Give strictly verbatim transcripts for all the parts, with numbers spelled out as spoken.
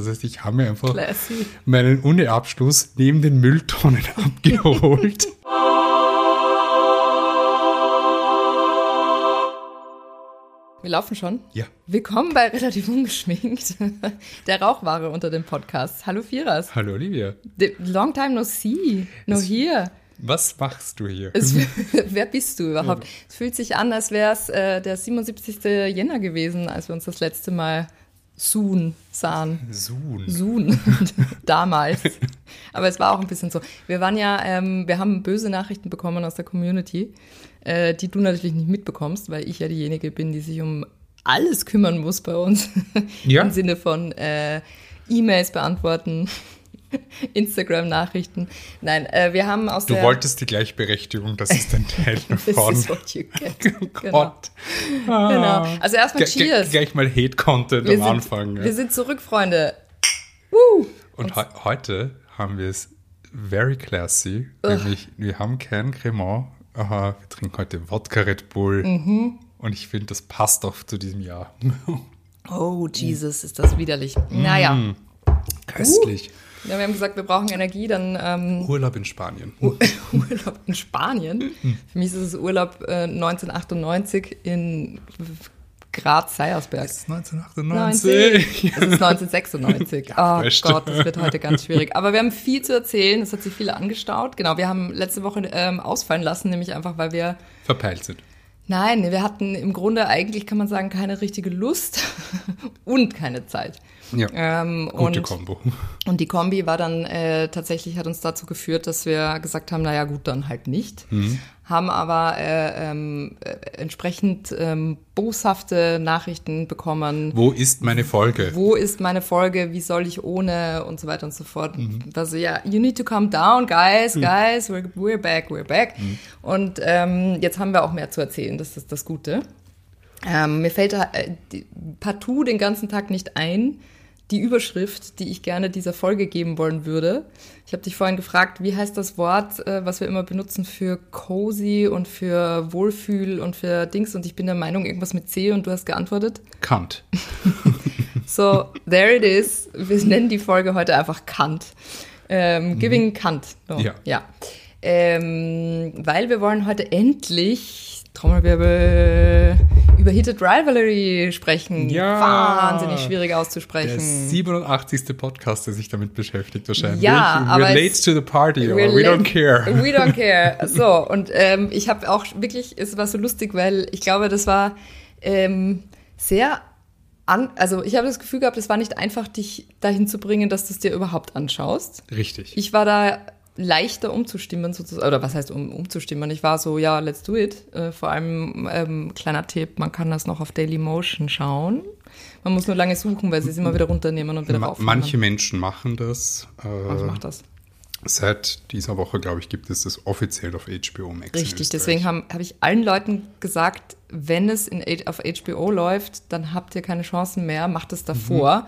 Das heißt, ich habe mir einfach Classy. meinen Uni-Abschluss neben den Mülltonnen abgeholt. Wir laufen schon? Ja. Willkommen bei Relativ Ungeschminkt, der Rauchware unter dem Podcast. Hallo Firas. Hallo Olivia. Long time no see, no Es- here. Was machst du hier? Es, wer bist du überhaupt? Es fühlt sich an, als wäre es äh, der siebenundsiebzigste Jänner gewesen, als wir uns das letzte Mal Soon sahen. Soon. Soon. Damals. Aber es war auch ein bisschen so. Wir waren ja, ähm, wir haben böse Nachrichten bekommen aus der Community, äh, die du natürlich nicht mitbekommst, weil ich ja diejenige bin, die sich um alles kümmern muss bei uns. Ja. Im Sinne von äh, E-Mails beantworten, Instagram-Nachrichten. Nein, äh, wir haben aus Du der... wolltest die Gleichberechtigung, das ist ein Teil This davon. is what you get. Oh Genau. Gott. Genau. Also erstmal G- g- Cheers. Gleich mal Hate-Content Wir am sind, Anfang. Ja. wir sind zurück, Freunde. Woo! Und he- heute haben wir es very classy, nämlich wir haben kein Cremant, aha, wir trinken heute Wodka Red Bull Mhm. und ich finde, das passt auch zu diesem Jahr. Oh, Jesus, ist das widerlich. Naja. Köstlich. Ja, wir haben gesagt, wir brauchen Energie, dann ähm, Urlaub in Spanien. Urlaub in Spanien. Für mich ist es Urlaub äh, neunzehnhundertachtundneunzig in Graz-Seiersberg. Das ist neunzehnhundertachtundneunzig. Es ist neunzehnhundertsechsundneunzig. Ja, Oh recht. Gott, das wird heute ganz schwierig. Aber wir haben viel zu erzählen, es hat sich viel angestaut. Genau, wir haben letzte Woche ähm, ausfallen lassen, nämlich einfach, weil wir... Verpeilt sind. Nein, wir hatten im Grunde eigentlich, kann man sagen, keine richtige Lust und keine Zeit. Ja, Ähm, gute und, Kombo. und die Kombi war dann äh, tatsächlich, hat uns dazu geführt, dass wir gesagt haben, naja gut, dann halt nicht. Mhm. Haben aber äh, ähm, äh, entsprechend ähm, boshafte Nachrichten bekommen. Wo ist meine Folge? Wo ist meine Folge? Wie soll ich ohne? Und so weiter und so fort. Mhm. Also ja, you need to calm down, guys, guys, we're, we're back, we're back. Mhm. Und ähm, jetzt haben wir auch mehr zu erzählen, das ist das Gute. Ähm, mir fällt äh, die, partout den ganzen Tag nicht ein, die Überschrift, die ich gerne dieser Folge geben wollen würde. Ich habe dich vorhin gefragt, wie heißt das Wort, äh, was wir immer benutzen für cozy und für Wohlfühl und für Dings, und ich bin der Meinung, irgendwas mit C, und du hast geantwortet. Kant. So, there it is. Wir nennen die Folge heute einfach Kant. Ähm, Giving Kant. So, Ja. ja. Ähm, weil wir wollen heute endlich, Trommelwirbel, über Heated Rivalry sprechen. Ja. Wahnsinnig schwierig Der auszusprechen. siebenundachtzigste Podcast, der sich damit beschäftigt wahrscheinlich. Ja, aber We're late es- to the party, We're or we late- don't care. We don't care. So, und ähm, ich habe auch wirklich, es war so lustig, weil ich glaube, das war ähm, sehr, an, also ich habe das Gefühl gehabt, es war nicht einfach, dich dahin zu bringen, dass du es dir überhaupt anschaust. Richtig. Ich war da leichter umzustimmen, sozusagen, oder was heißt um, umzustimmen? Ich war so, ja, let's do it. Äh, vor allem, ähm, kleiner Tipp, man kann das noch auf Dailymotion schauen. Man muss nur lange suchen, weil sie es immer wieder runternehmen und wieder Ma- raufnehmen. Manche Menschen machen das. Äh, Was macht das? Seit dieser Woche, glaube ich, gibt es das offiziell auf H B O Max. in Richtig, Österreich. deswegen habe hab ich allen Leuten gesagt, wenn es in, H- auf H B O läuft, dann habt ihr keine Chancen mehr, macht es davor.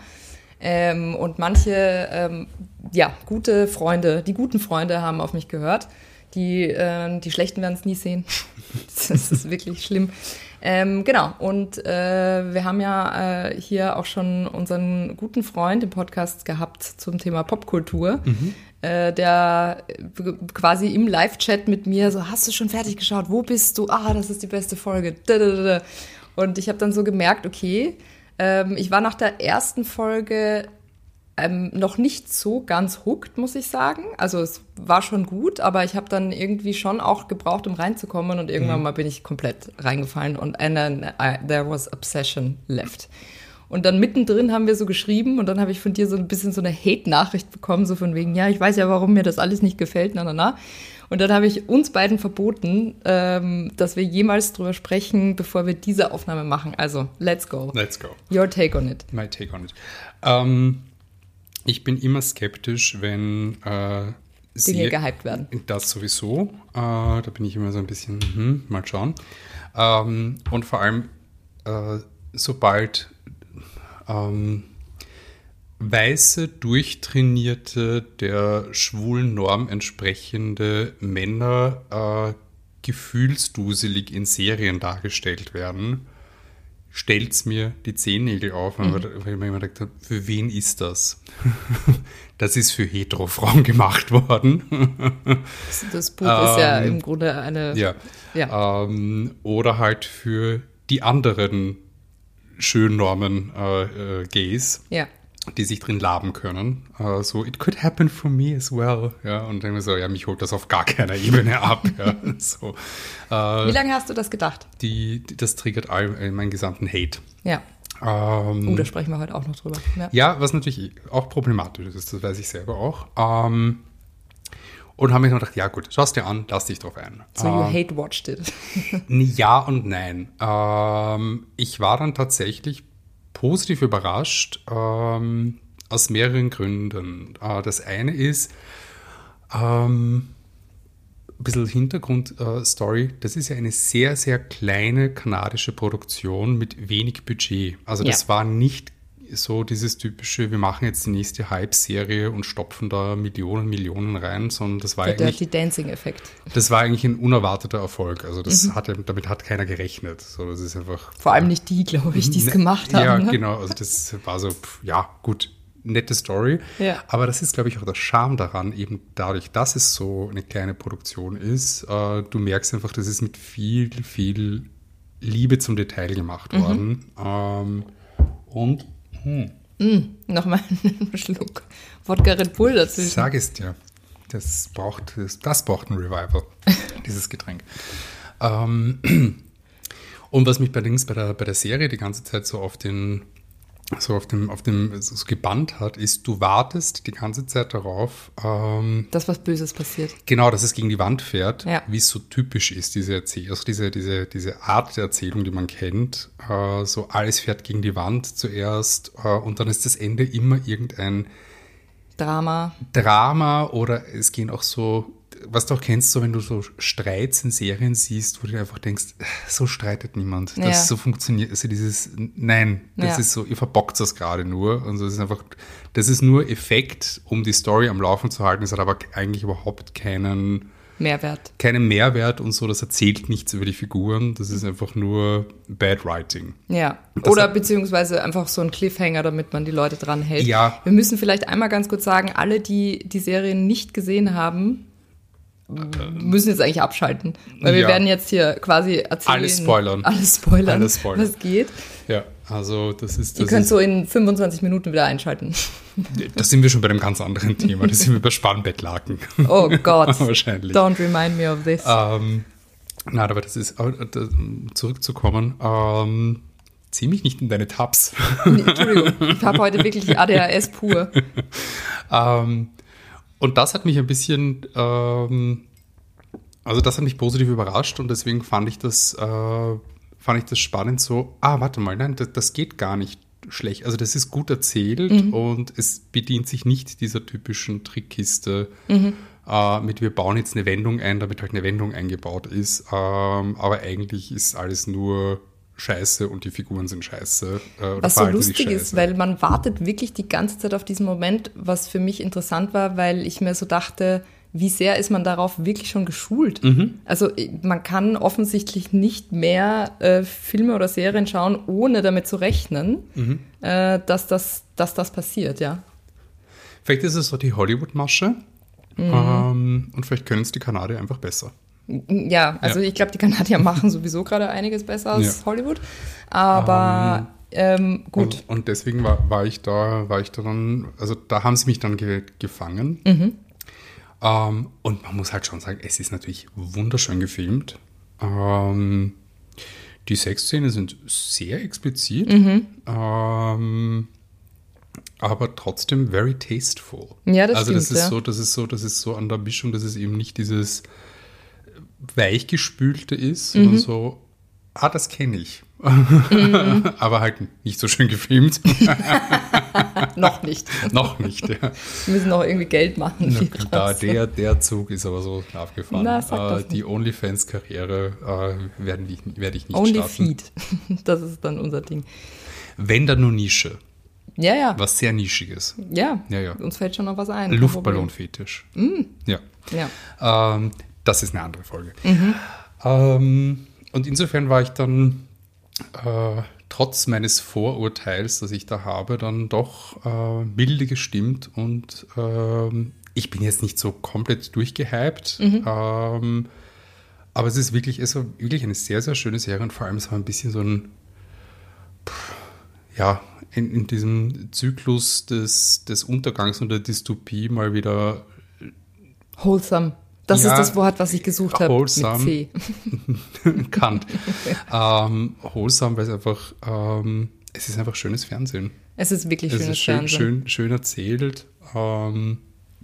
Ähm, und manche, ähm, ja, gute Freunde, die guten Freunde haben auf mich gehört. Die, äh, die Schlechten werden es nie sehen. Das ist wirklich schlimm. Ähm, genau, und äh, wir haben ja äh, hier auch schon unseren guten Freund im Podcast gehabt zum Thema Popkultur, äh, der äh, quasi im Live-Chat mit mir so, hast du schon fertig geschaut? Wo bist du? Ah, das ist die beste Folge. Dadadada. Und ich habe dann so gemerkt, okay, ähm, ich war nach der ersten Folge ähm, noch nicht so ganz hooked, muss ich sagen. Also es war schon gut, aber ich habe dann irgendwie schon auch gebraucht, um reinzukommen, und irgendwann mal bin ich komplett reingefallen und and then I, there was obsession left. Und dann mittendrin haben wir so geschrieben, und dann habe ich von dir so ein bisschen so eine Hate-Nachricht bekommen, so von wegen, ja, ich weiß ja, warum mir das alles nicht gefällt, na, na, na. Und dann habe ich uns beiden verboten, ähm, dass wir jemals drüber sprechen, bevor wir diese Aufnahme machen. Also, let's go. Let's go. Your take on it. My take on it. Ähm, ich bin immer skeptisch, wenn äh, sie, Dinge gehypt werden. Das sowieso. Äh, da bin ich immer so ein bisschen, hm, mal schauen. Ähm, und vor allem, äh, sobald ähm, weiße, durchtrainierte, der schwulen Norm entsprechende Männer äh, gefühlsduselig in Serien dargestellt werden, stellt mir die Zehennägel auf, mhm. weil ich mir immer gedacht habe, für wen ist das? Das ist für Hetero-Frauen gemacht worden. Das, das Buch ähm, ist ja im Grunde eine... Ja. ja. Ähm, oder halt für die anderen Schönnormen äh, äh, Gays, ja. die sich drin laben können. Uh, so, it could happen for me as well. Ja, und dann so, ja, mich holt das auf gar keiner Ebene ab. Ja, so. uh, Wie lange hast du das gedacht? Die, die, das triggert all, äh, meinen gesamten Hate. Ja. Ähm, oh, da sprechen wir heute auch noch drüber. Ja, ja, was natürlich auch problematisch ist, das weiß ich selber auch. Ähm, und habe mir dann gedacht, ja gut, schau es dir an, lass dich drauf ein. So you ähm, hate-watched it. Ja und nein. Ähm, ich war dann tatsächlich positiv überrascht, ähm, aus mehreren Gründen. Äh, das eine ist, ähm, ein bisschen Hintergrundstory, äh, das ist ja eine sehr, sehr kleine kanadische Produktion mit wenig Budget. Also das ja. war nicht so dieses typische, wir machen jetzt die nächste Hype-Serie und stopfen da Millionen, Millionen rein, sondern das war der eigentlich... Dirty Dancing-Effekt. Das war eigentlich ein unerwarteter Erfolg. Also das mhm. hatte, damit hat keiner gerechnet. So, das ist einfach... Vor allem nicht die, glaube ich, die es ne, gemacht haben. Ja, ne? genau. Also das war so, pff, ja, gut, nette Story. Ja. Aber das ist, glaube ich, auch der Charme daran, eben dadurch, dass es so eine kleine Produktion ist. Äh, du merkst einfach, das ist mit viel, viel Liebe zum Detail gemacht worden. Mhm. Ähm, und Hm. Mm, Nochmal einen Schluck Wodka Red Bull dazwischen. Sag es dir. Das braucht, das, das braucht ein Revival, dieses Getränk. Ähm, und was mich allerdings bei der, bei der Serie die ganze Zeit so auf den so auf dem, auf dem so gebannt hat, ist, du wartest die ganze Zeit darauf, ähm, dass was Böses passiert. Genau, dass es gegen die Wand fährt, ja. wie es so typisch ist, diese Erzählung, also diese, diese, diese Art der Erzählung, die man kennt, äh, so alles fährt gegen die Wand zuerst äh, und dann ist das Ende immer irgendein Drama. Drama oder es gehen auch so, was du auch kennst, so wenn du so Streits in Serien siehst, wo du dir einfach denkst, so streitet niemand. Das ja. so funktioniert, also dieses, nein, das ja. ist so, ihr verbockt das gerade nur. Und so, das ist einfach, das ist nur Effekt, um die Story am Laufen zu halten. Es hat aber eigentlich überhaupt keinen Mehrwert. Keinen Mehrwert und so, das erzählt nichts über die Figuren. Das ist einfach nur Bad Writing. Ja, oder hat, beziehungsweise einfach so ein Cliffhanger, damit man die Leute dran hält. Ja. Wir müssen vielleicht einmal ganz kurz sagen, alle, die die Serie nicht gesehen haben, müssen jetzt eigentlich abschalten. Weil wir ja. werden jetzt hier quasi erzählen. Alles spoilern. Alles spoilern, Alles spoilern. was geht. Ja, also das ist... Das Ihr könnt ist, so in fünfundzwanzig Minuten wieder einschalten. Da sind wir schon bei einem ganz anderen Thema. Da sind wir bei Spannbettlaken. Oh Gott. Wahrscheinlich. Don't remind me of this. Ähm, nein, aber das ist... Zurückzukommen... Ähm, zieh mich nicht in deine Tabs. Nee, Entschuldigung, ich habe heute wirklich A D H S pur. ähm... Und das hat mich ein bisschen, ähm, also das hat mich positiv überrascht und deswegen fand ich das, äh, fand ich das spannend so, ah, warte mal, nein, das, das geht gar nicht schlecht. Also das ist gut erzählt mhm. und es bedient sich nicht dieser typischen Trickkiste mhm. äh, mit, wir bauen jetzt eine Wendung ein, damit halt eine Wendung eingebaut ist. Ähm, aber eigentlich ist alles nur Scheiße und die Figuren sind scheiße. Äh, was so lustig ist, weil man wartet wirklich die ganze Zeit auf diesen Moment, was für mich interessant war, weil ich mir so dachte, wie sehr ist man darauf wirklich schon geschult? Mhm. Also man kann offensichtlich nicht mehr äh, Filme oder Serien schauen, ohne damit zu rechnen, mhm. äh, dass, das, dass das passiert, ja. Vielleicht ist es so die Hollywood-Masche mhm. ähm, und vielleicht können es die Kanadier einfach besser. Ja, also ja. ich glaube, die Kanadier machen sowieso gerade einiges besser als ja. Hollywood. Aber ähm, ähm, gut. Und, und deswegen war, war ich da, war ich da dann, also da haben sie mich dann ge- gefangen. Mhm. Ähm, und man muss halt schon sagen, es ist natürlich wunderschön gefilmt. Ähm, die Sexszenen sind sehr explizit, mhm. ähm, aber trotzdem very tasteful. Ja, das also stimmt. Also das ist ja. so, das ist so, das ist so an der Mischung, dass es eben nicht dieses weichgespülte ist, sondern mhm. so, ah, das kenne ich. Mhm. Aber halt nicht so schön gefilmt. Noch nicht. Noch nicht, ja. Wir müssen noch irgendwie Geld machen. Da, der, der Zug ist aber so abgefahren. Na, sag das äh, die OnlyFans-Karriere äh, werde ich, werd ich nicht Only starten. Feed, das ist dann unser Ding. Wenn dann nur Nische. Ja, ja. Was sehr Nischiges. Ja, ja, ja. Uns fällt schon noch was ein. Luftballonfetisch. Mm. Ja. ja. Ähm, das ist eine andere Folge. Mhm. Ähm, und insofern war ich dann äh, trotz meines Vorurteils, das ich da habe, dann doch äh, milde gestimmt und ähm, ich bin jetzt nicht so komplett durchgehypt, mhm. ähm, aber es ist wirklich, es war wirklich eine sehr, sehr schöne Serie und vor allem es war ein bisschen so ein, pff, ja, in, in diesem Zyklus des, des Untergangs und der Dystopie mal wieder wholesome. Das ja, ist das Wort, was ich gesucht habe. Wholesome. Mit C. Kant. ähm, wholesome, weil es einfach, ähm, es ist einfach schönes Fernsehen. Es ist wirklich es schönes ist schön, Fernsehen. Schön, schön erzählt. Ähm,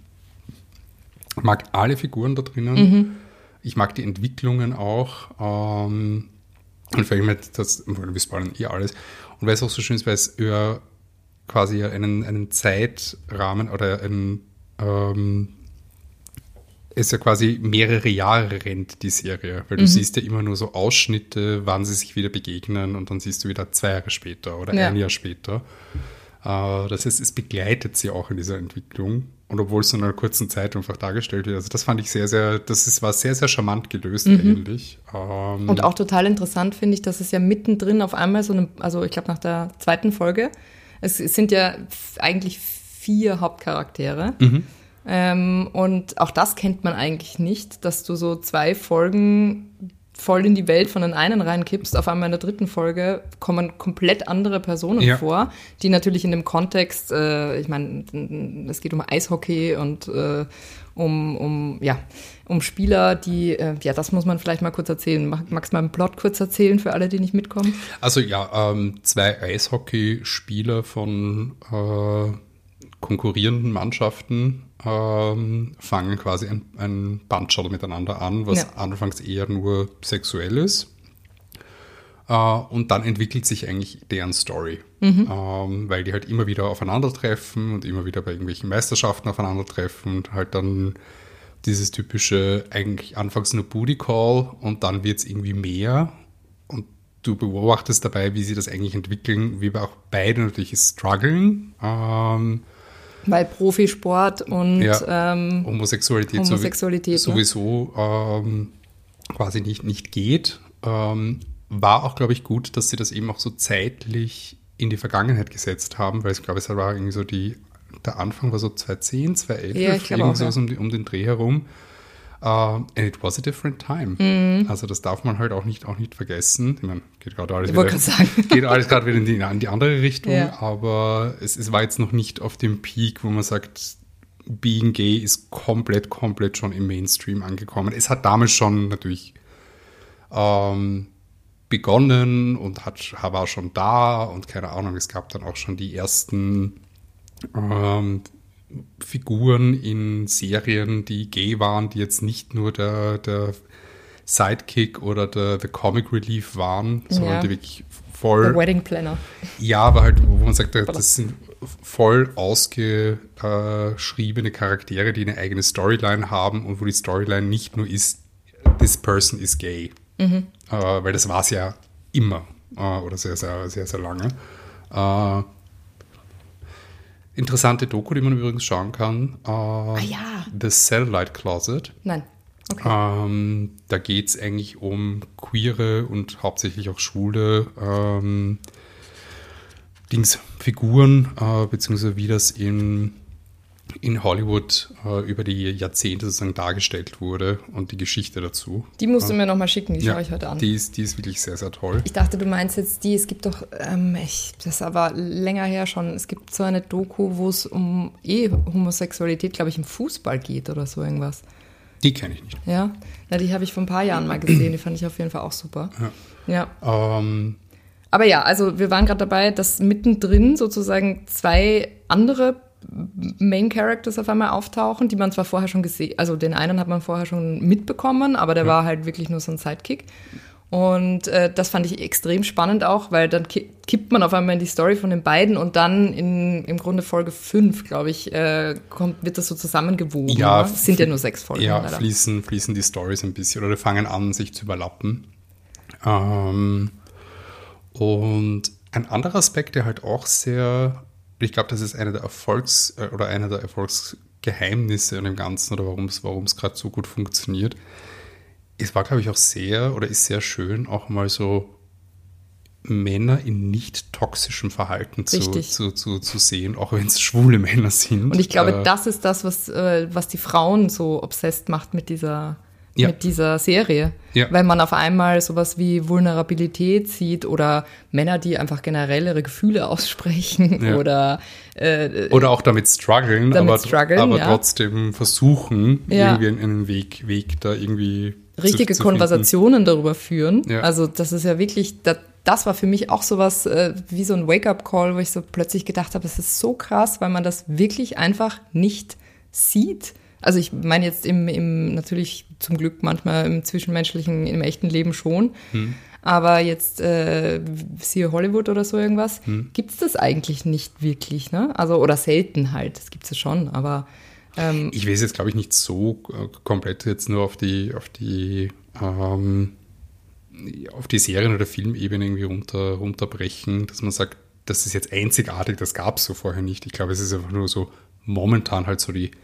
ich mag alle Figuren da drinnen. Mhm. Ich mag die Entwicklungen auch. Ähm, und vielleicht mit das, wir spoilern eh alles. Und weil es auch so schön ist, weil es über quasi einen, einen Zeitrahmen oder einen ähm, es ja quasi mehrere Jahre rennt, die Serie. Weil du mhm. siehst ja immer nur so Ausschnitte, wann sie sich wieder begegnen und dann siehst du wieder zwei Jahre später oder ja. ein Jahr später. Uh, das heißt, es begleitet sie auch in dieser Entwicklung. Und obwohl es in einer kurzen Zeit einfach dargestellt wird. Also das fand ich sehr, sehr, das ist, war sehr, sehr charmant gelöst mhm. eigentlich. Um, und auch total interessant finde ich, dass es ja mittendrin auf einmal so eine, also ich glaube nach der zweiten Folge, es, es sind ja eigentlich vier Hauptcharaktere. Mhm. Ähm, und auch das kennt man eigentlich nicht, dass du so zwei Folgen voll in die Welt von den einen reinkippst. Auf einmal in der dritten Folge kommen komplett andere Personen ja. vor, die natürlich in dem Kontext, äh, ich meine, es geht um Eishockey und äh, um, um, ja, um Spieler, die, äh, ja, das muss man vielleicht mal kurz erzählen. Magst du mal einen Plot kurz erzählen für alle, die nicht mitkommen? Also ja, ähm, zwei Eishockeyspieler von äh, konkurrierenden Mannschaften ähm, fangen quasi ein, ein Bunch miteinander an, was ja. anfangs eher nur sexuell ist. Äh, und dann entwickelt sich eigentlich deren Story. Mhm. Ähm, weil die halt immer wieder aufeinandertreffen und immer wieder bei irgendwelchen Meisterschaften aufeinandertreffen und halt dann dieses typische, eigentlich anfangs nur Booty Call und dann wird es irgendwie mehr. Und du beobachtest dabei, wie sie das eigentlich entwickeln, wie wir auch beide natürlich strugglen. Ähm, Weil Profisport und ja, ähm, Homosexualität, Homosexualität sowieso ne? ähm, quasi nicht, nicht geht. Ähm, war auch, glaube ich, gut, dass sie das eben auch so zeitlich in die Vergangenheit gesetzt haben, weil ich glaube, es war irgendwie so die, der Anfang war so zweitausendzehn, zweitausendelf, ja, ich glaube auch, so ja. um, die, um den Dreh herum. Uh, and it was a different time. Mhm. Also das darf man halt auch nicht, auch nicht vergessen. Ich meine, geht gerade alles, wieder, geht alles gerade wieder in die, in die andere Richtung, ja. aber es, es war jetzt noch nicht auf dem Peak, wo man sagt, being gay ist komplett, komplett schon im Mainstream angekommen. Es hat damals schon natürlich ähm, begonnen und hat, war schon da und keine Ahnung, es gab dann auch schon die ersten ähm, Figuren in Serien, die gay waren, die jetzt nicht nur der, der Sidekick oder der, der Comic Relief waren, sondern ja. die wirklich voll... Der Wedding Planner. Ja, aber halt, wo man sagt, das sind voll ausgeschriebene Charaktere, die eine eigene Storyline haben und wo die Storyline nicht nur ist, this person is gay. Mhm. Äh, weil das war es ja immer äh, oder sehr, sehr, sehr, sehr lange. Äh, Interessante Doku, die man übrigens schauen kann. Äh, ah ja. The Satellite Closet. Nein. Okay. Ähm, da geht es eigentlich um queere und hauptsächlich auch schwule ähm, Dings, Figuren, äh, beziehungsweise wie das in, in Hollywood äh, über die Jahrzehnte sozusagen dargestellt wurde und die Geschichte dazu. Die musst du äh, mir nochmal schicken, die ja, schaue ich heute an. Die ist, die ist wirklich sehr, sehr toll. Ich dachte, du meinst jetzt die, es gibt doch, ähm, ich, das ist aber länger her schon, es gibt so eine Doku, wo es um eh Homosexualität, glaube ich, im Fußball geht oder so irgendwas. Die kenne ich nicht. Ja, Na, die habe ich vor ein paar Jahren mal gesehen, die fand ich auf jeden Fall auch super. Ja. ja. Ähm, aber ja, also wir waren gerade dabei, dass mittendrin sozusagen zwei andere Main Characters auf einmal auftauchen, die man zwar vorher schon gesehen, also den einen hat man vorher schon mitbekommen, aber der ja. war halt wirklich nur so ein Sidekick. Und äh, das fand ich extrem spannend auch, weil dann ki- kippt man auf einmal in die Story von den beiden und dann in im Grunde Folge fünf, glaube ich, äh, kommt, wird das so zusammengewogen. Ja, ne? Es sind ja nur sechs Folgen. Ja, fließen, fließen die Storys ein bisschen oder fangen an, sich zu überlappen. Ähm, und ein anderer Aspekt, der halt auch sehr, ich glaube, das ist einer der Erfolgs- oder einer der Erfolgsgeheimnisse an dem Ganzen oder warum es warum es gerade so gut funktioniert. Es war, glaube ich, auch sehr oder ist sehr schön, auch mal so Männer in nicht toxischem Verhalten zu, zu, zu, zu sehen, auch wenn es schwule Männer sind. Und ich glaube, äh, das ist das, was, äh, was die Frauen so obsessed macht mit dieser, ja. mit dieser Serie. Ja. Weil man auf einmal sowas wie Vulnerabilität sieht oder Männer, die einfach generell ihre Gefühle aussprechen ja. oder äh, oder auch damit strugglen, damit aber, strugglen, aber ja. trotzdem versuchen, ja. irgendwie einen Weg, Weg da irgendwie richtige zu, zu Konversationen darüber führen. Ja. Also das ist ja wirklich, das, das war für mich auch sowas äh, wie so ein Wake-up-Call, wo ich so plötzlich gedacht habe, es ist so krass, weil man das wirklich einfach nicht sieht. Also ich meine jetzt im, im natürlich zum Glück manchmal im zwischenmenschlichen, im echten Leben schon, hm. aber jetzt äh, siehe Hollywood oder so irgendwas, hm. gibt es das eigentlich nicht wirklich, ne? Also oder selten halt, das gibt es ja schon, aber ähm, ich will es jetzt, glaube ich, nicht so äh, komplett jetzt nur auf die, auf die, ähm, auf die Serien- oder Filmebene irgendwie runter, runterbrechen, dass man sagt, das ist jetzt einzigartig, das gab es so vorher nicht. Ich glaube, es ist einfach nur so momentan halt so die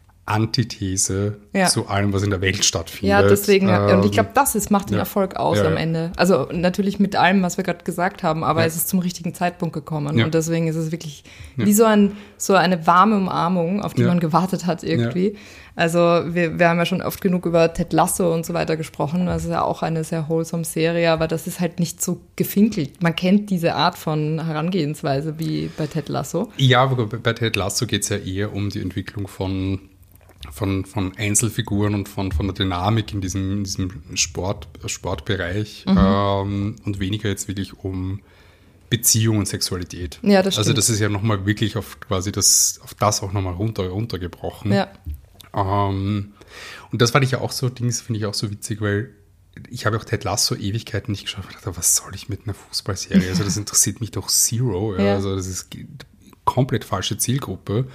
Antithese ja. zu allem, was in der Welt stattfindet. Ja, deswegen, ähm, und ich glaube, das ist, macht den ja. Erfolg aus ja, am ja. Ende. Also natürlich mit allem, was wir gerade gesagt haben, aber ja. es ist zum richtigen Zeitpunkt gekommen. Ja. Und deswegen ist es wirklich ja. wie so, ein, so eine warme Umarmung, auf die ja. man gewartet hat irgendwie. Ja. Also wir, wir haben ja schon oft genug über Ted Lasso und so weiter gesprochen. Das ist ja auch eine sehr wholesome Serie, aber das ist halt nicht so gefinkelt. Man kennt diese Art von Herangehensweise wie bei Ted Lasso. Ja, aber bei Ted Lasso geht es ja eher um die Entwicklung von Von, von Einzelfiguren und von, von der Dynamik in diesem, in diesem Sport, Sportbereich mhm. ähm, und weniger jetzt wirklich um Beziehung und Sexualität. Ja, das stimmt. Also das ist ja nochmal wirklich auf quasi das, auf das auch nochmal runter, runtergebrochen. Ja. Ähm, und das fand ich ja auch so, Dings finde ich auch so witzig, weil ich habe auch Ted Lasso Ewigkeiten nicht geschaut und dachte, was soll ich mit einer Fußballserie? Also das interessiert mich doch zero. Ja. Ja. Also das ist komplett falsche Zielgruppe.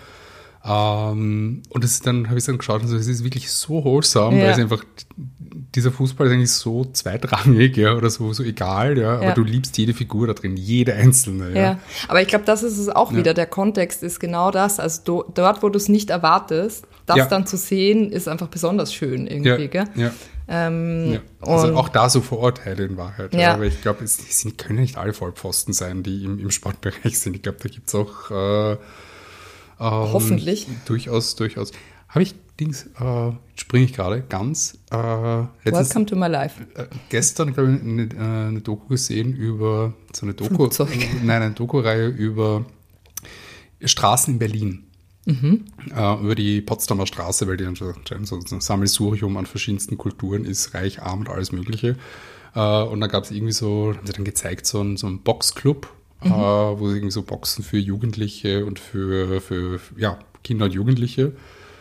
Um, und das ist dann habe ich dann geschaut und so, es ist wirklich so wholesome, ja. weil es einfach, dieser Fußball ist eigentlich so zweitrangig, ja, oder so, so egal, ja, aber ja. du liebst jede Figur da drin, jede einzelne. Ja, ja. Aber ich glaube, das ist es auch ja. wieder, der Kontext ist genau das, also do, dort, wo du es nicht erwartest, das ja. dann zu sehen, ist einfach besonders schön irgendwie, ja. gell? Ja. Ähm, ja. Also auch da so Vorurteile in Wahrheit. Ja. Ja. Aber ich glaube, es, es können nicht alle Vollpfosten sein, die im, im Sportbereich sind. Ich glaube, da gibt es auch äh, Ähm, Hoffentlich. Durchaus, durchaus. Habe ich Dings, äh, springe ich gerade ganz. Äh, letztens, Welcome to my life. Äh, gestern, glaube ich, eine, eine Doku gesehen über, so eine Doku, Flugzeug. nein, eine Doku-Reihe über Straßen in Berlin. Mhm. Äh, über die Potsdamer Straße, weil die anscheinend so ein Sammelsurium an verschiedensten Kulturen ist, reich, arm und alles Mögliche. Äh, und da gab es irgendwie so, haben sie dann gezeigt, so ein, so ein Boxclub, Mhm. Uh, wo sie irgendwie so Boxen für Jugendliche und für, für, für ja, Kinder und Jugendliche.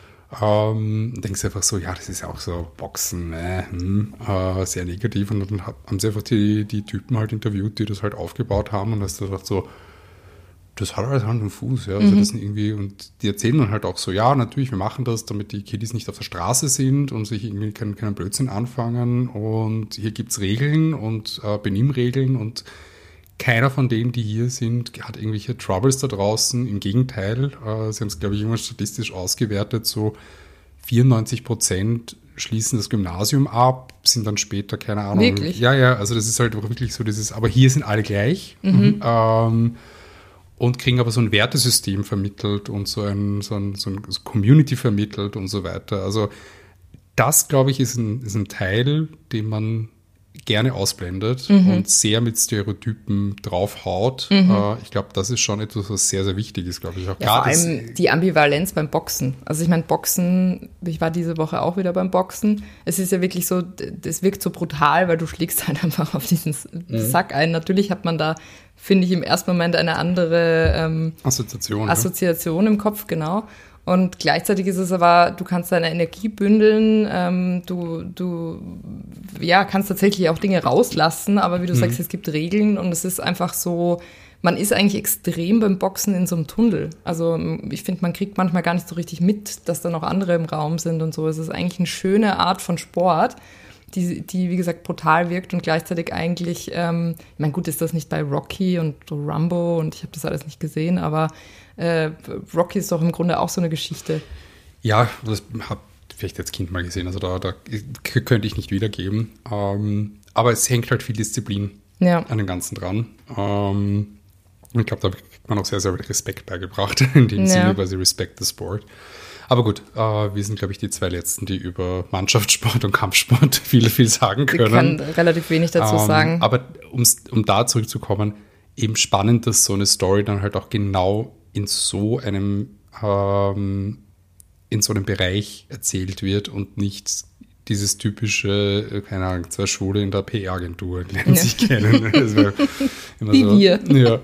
Um, denkst du einfach so, ja, das ist ja auch so Boxen, äh, hm, uh, sehr negativ. Und dann haben sie einfach die, die Typen halt interviewt, die das halt aufgebaut haben. Und hast du gedacht so, das hat alles Hand und Fuß. Ja? Also mhm. das sind irgendwie, und die erzählen dann halt auch so, ja, natürlich, wir machen das, damit die Kiddies nicht auf der Straße sind und sich irgendwie keinen, keinen Blödsinn anfangen. Und hier gibt es Regeln und uh, Benimmregeln und keiner von denen, die hier sind, hat irgendwelche Troubles da draußen. Im Gegenteil, äh, sie haben es, glaube ich, irgendwann statistisch ausgewertet, so vierundneunzig Prozent schließen das Gymnasium ab, sind dann später, keine Ahnung. Wirklich? Ja, ja, also das ist halt wirklich so dieses, aber hier sind alle gleich mhm. ähm, und kriegen aber so ein Wertesystem vermittelt und so ein, so ein, so ein Community vermittelt und so weiter. Also das, glaube ich, ist ein, ist ein Teil, den man gerne ausblendet mhm. und sehr mit Stereotypen draufhaut. Mhm. Äh, ich glaube, das ist schon etwas, was sehr, sehr wichtig ist, glaube ich. Auch ja, vor allem die Ambivalenz beim Boxen. Also ich meine, Boxen, ich war diese Woche auch wieder beim Boxen. Es ist ja wirklich so, das wirkt so brutal, weil du schlägst halt einfach auf diesen mhm. Sack ein. Natürlich hat man da, finde ich, im ersten Moment eine andere ähm, Assoziation, Assoziation ja. im Kopf, genau. Und gleichzeitig ist es aber, du kannst deine Energie bündeln, ähm, du, du ja, kannst tatsächlich auch Dinge rauslassen, aber wie du mhm. sagst, es gibt Regeln und es ist einfach so, man ist eigentlich extrem beim Boxen in so einem Tunnel. Also ich finde, man kriegt manchmal gar nicht so richtig mit, dass da noch andere im Raum sind und so. Es ist eigentlich eine schöne Art von Sport, die, die wie gesagt, brutal wirkt und gleichzeitig eigentlich, ähm, ich meine, gut, ist das nicht bei Rocky und Rambo und ich habe das alles nicht gesehen, aber äh, Rocky ist doch im Grunde auch so eine Geschichte. Ja, das habe ich vielleicht als Kind mal gesehen, also da, da könnte ich nicht wiedergeben. Ähm, aber es hängt halt viel Disziplin ja. an dem Ganzen dran. Ähm, ich glaube, da kriegt man auch sehr, sehr viel Respekt beigebracht, in dem Ja. Sinne, quasi Respect the Sport. Aber gut, äh, wir sind, glaube ich, die zwei Letzten, die über Mannschaftssport und Kampfsport viel, viel sagen Ich können. kann relativ wenig dazu Ähm, sagen. Aber um's, um da zurückzukommen, eben spannend, dass so eine Story dann halt auch genau in so einem ähm, in so einem Bereich erzählt wird und nicht dieses typische, äh, keine Ahnung, zwei Schwule in der P R-Agentur lernen Ja. sich kennen. Das wär immer Wie so. wir. Ja.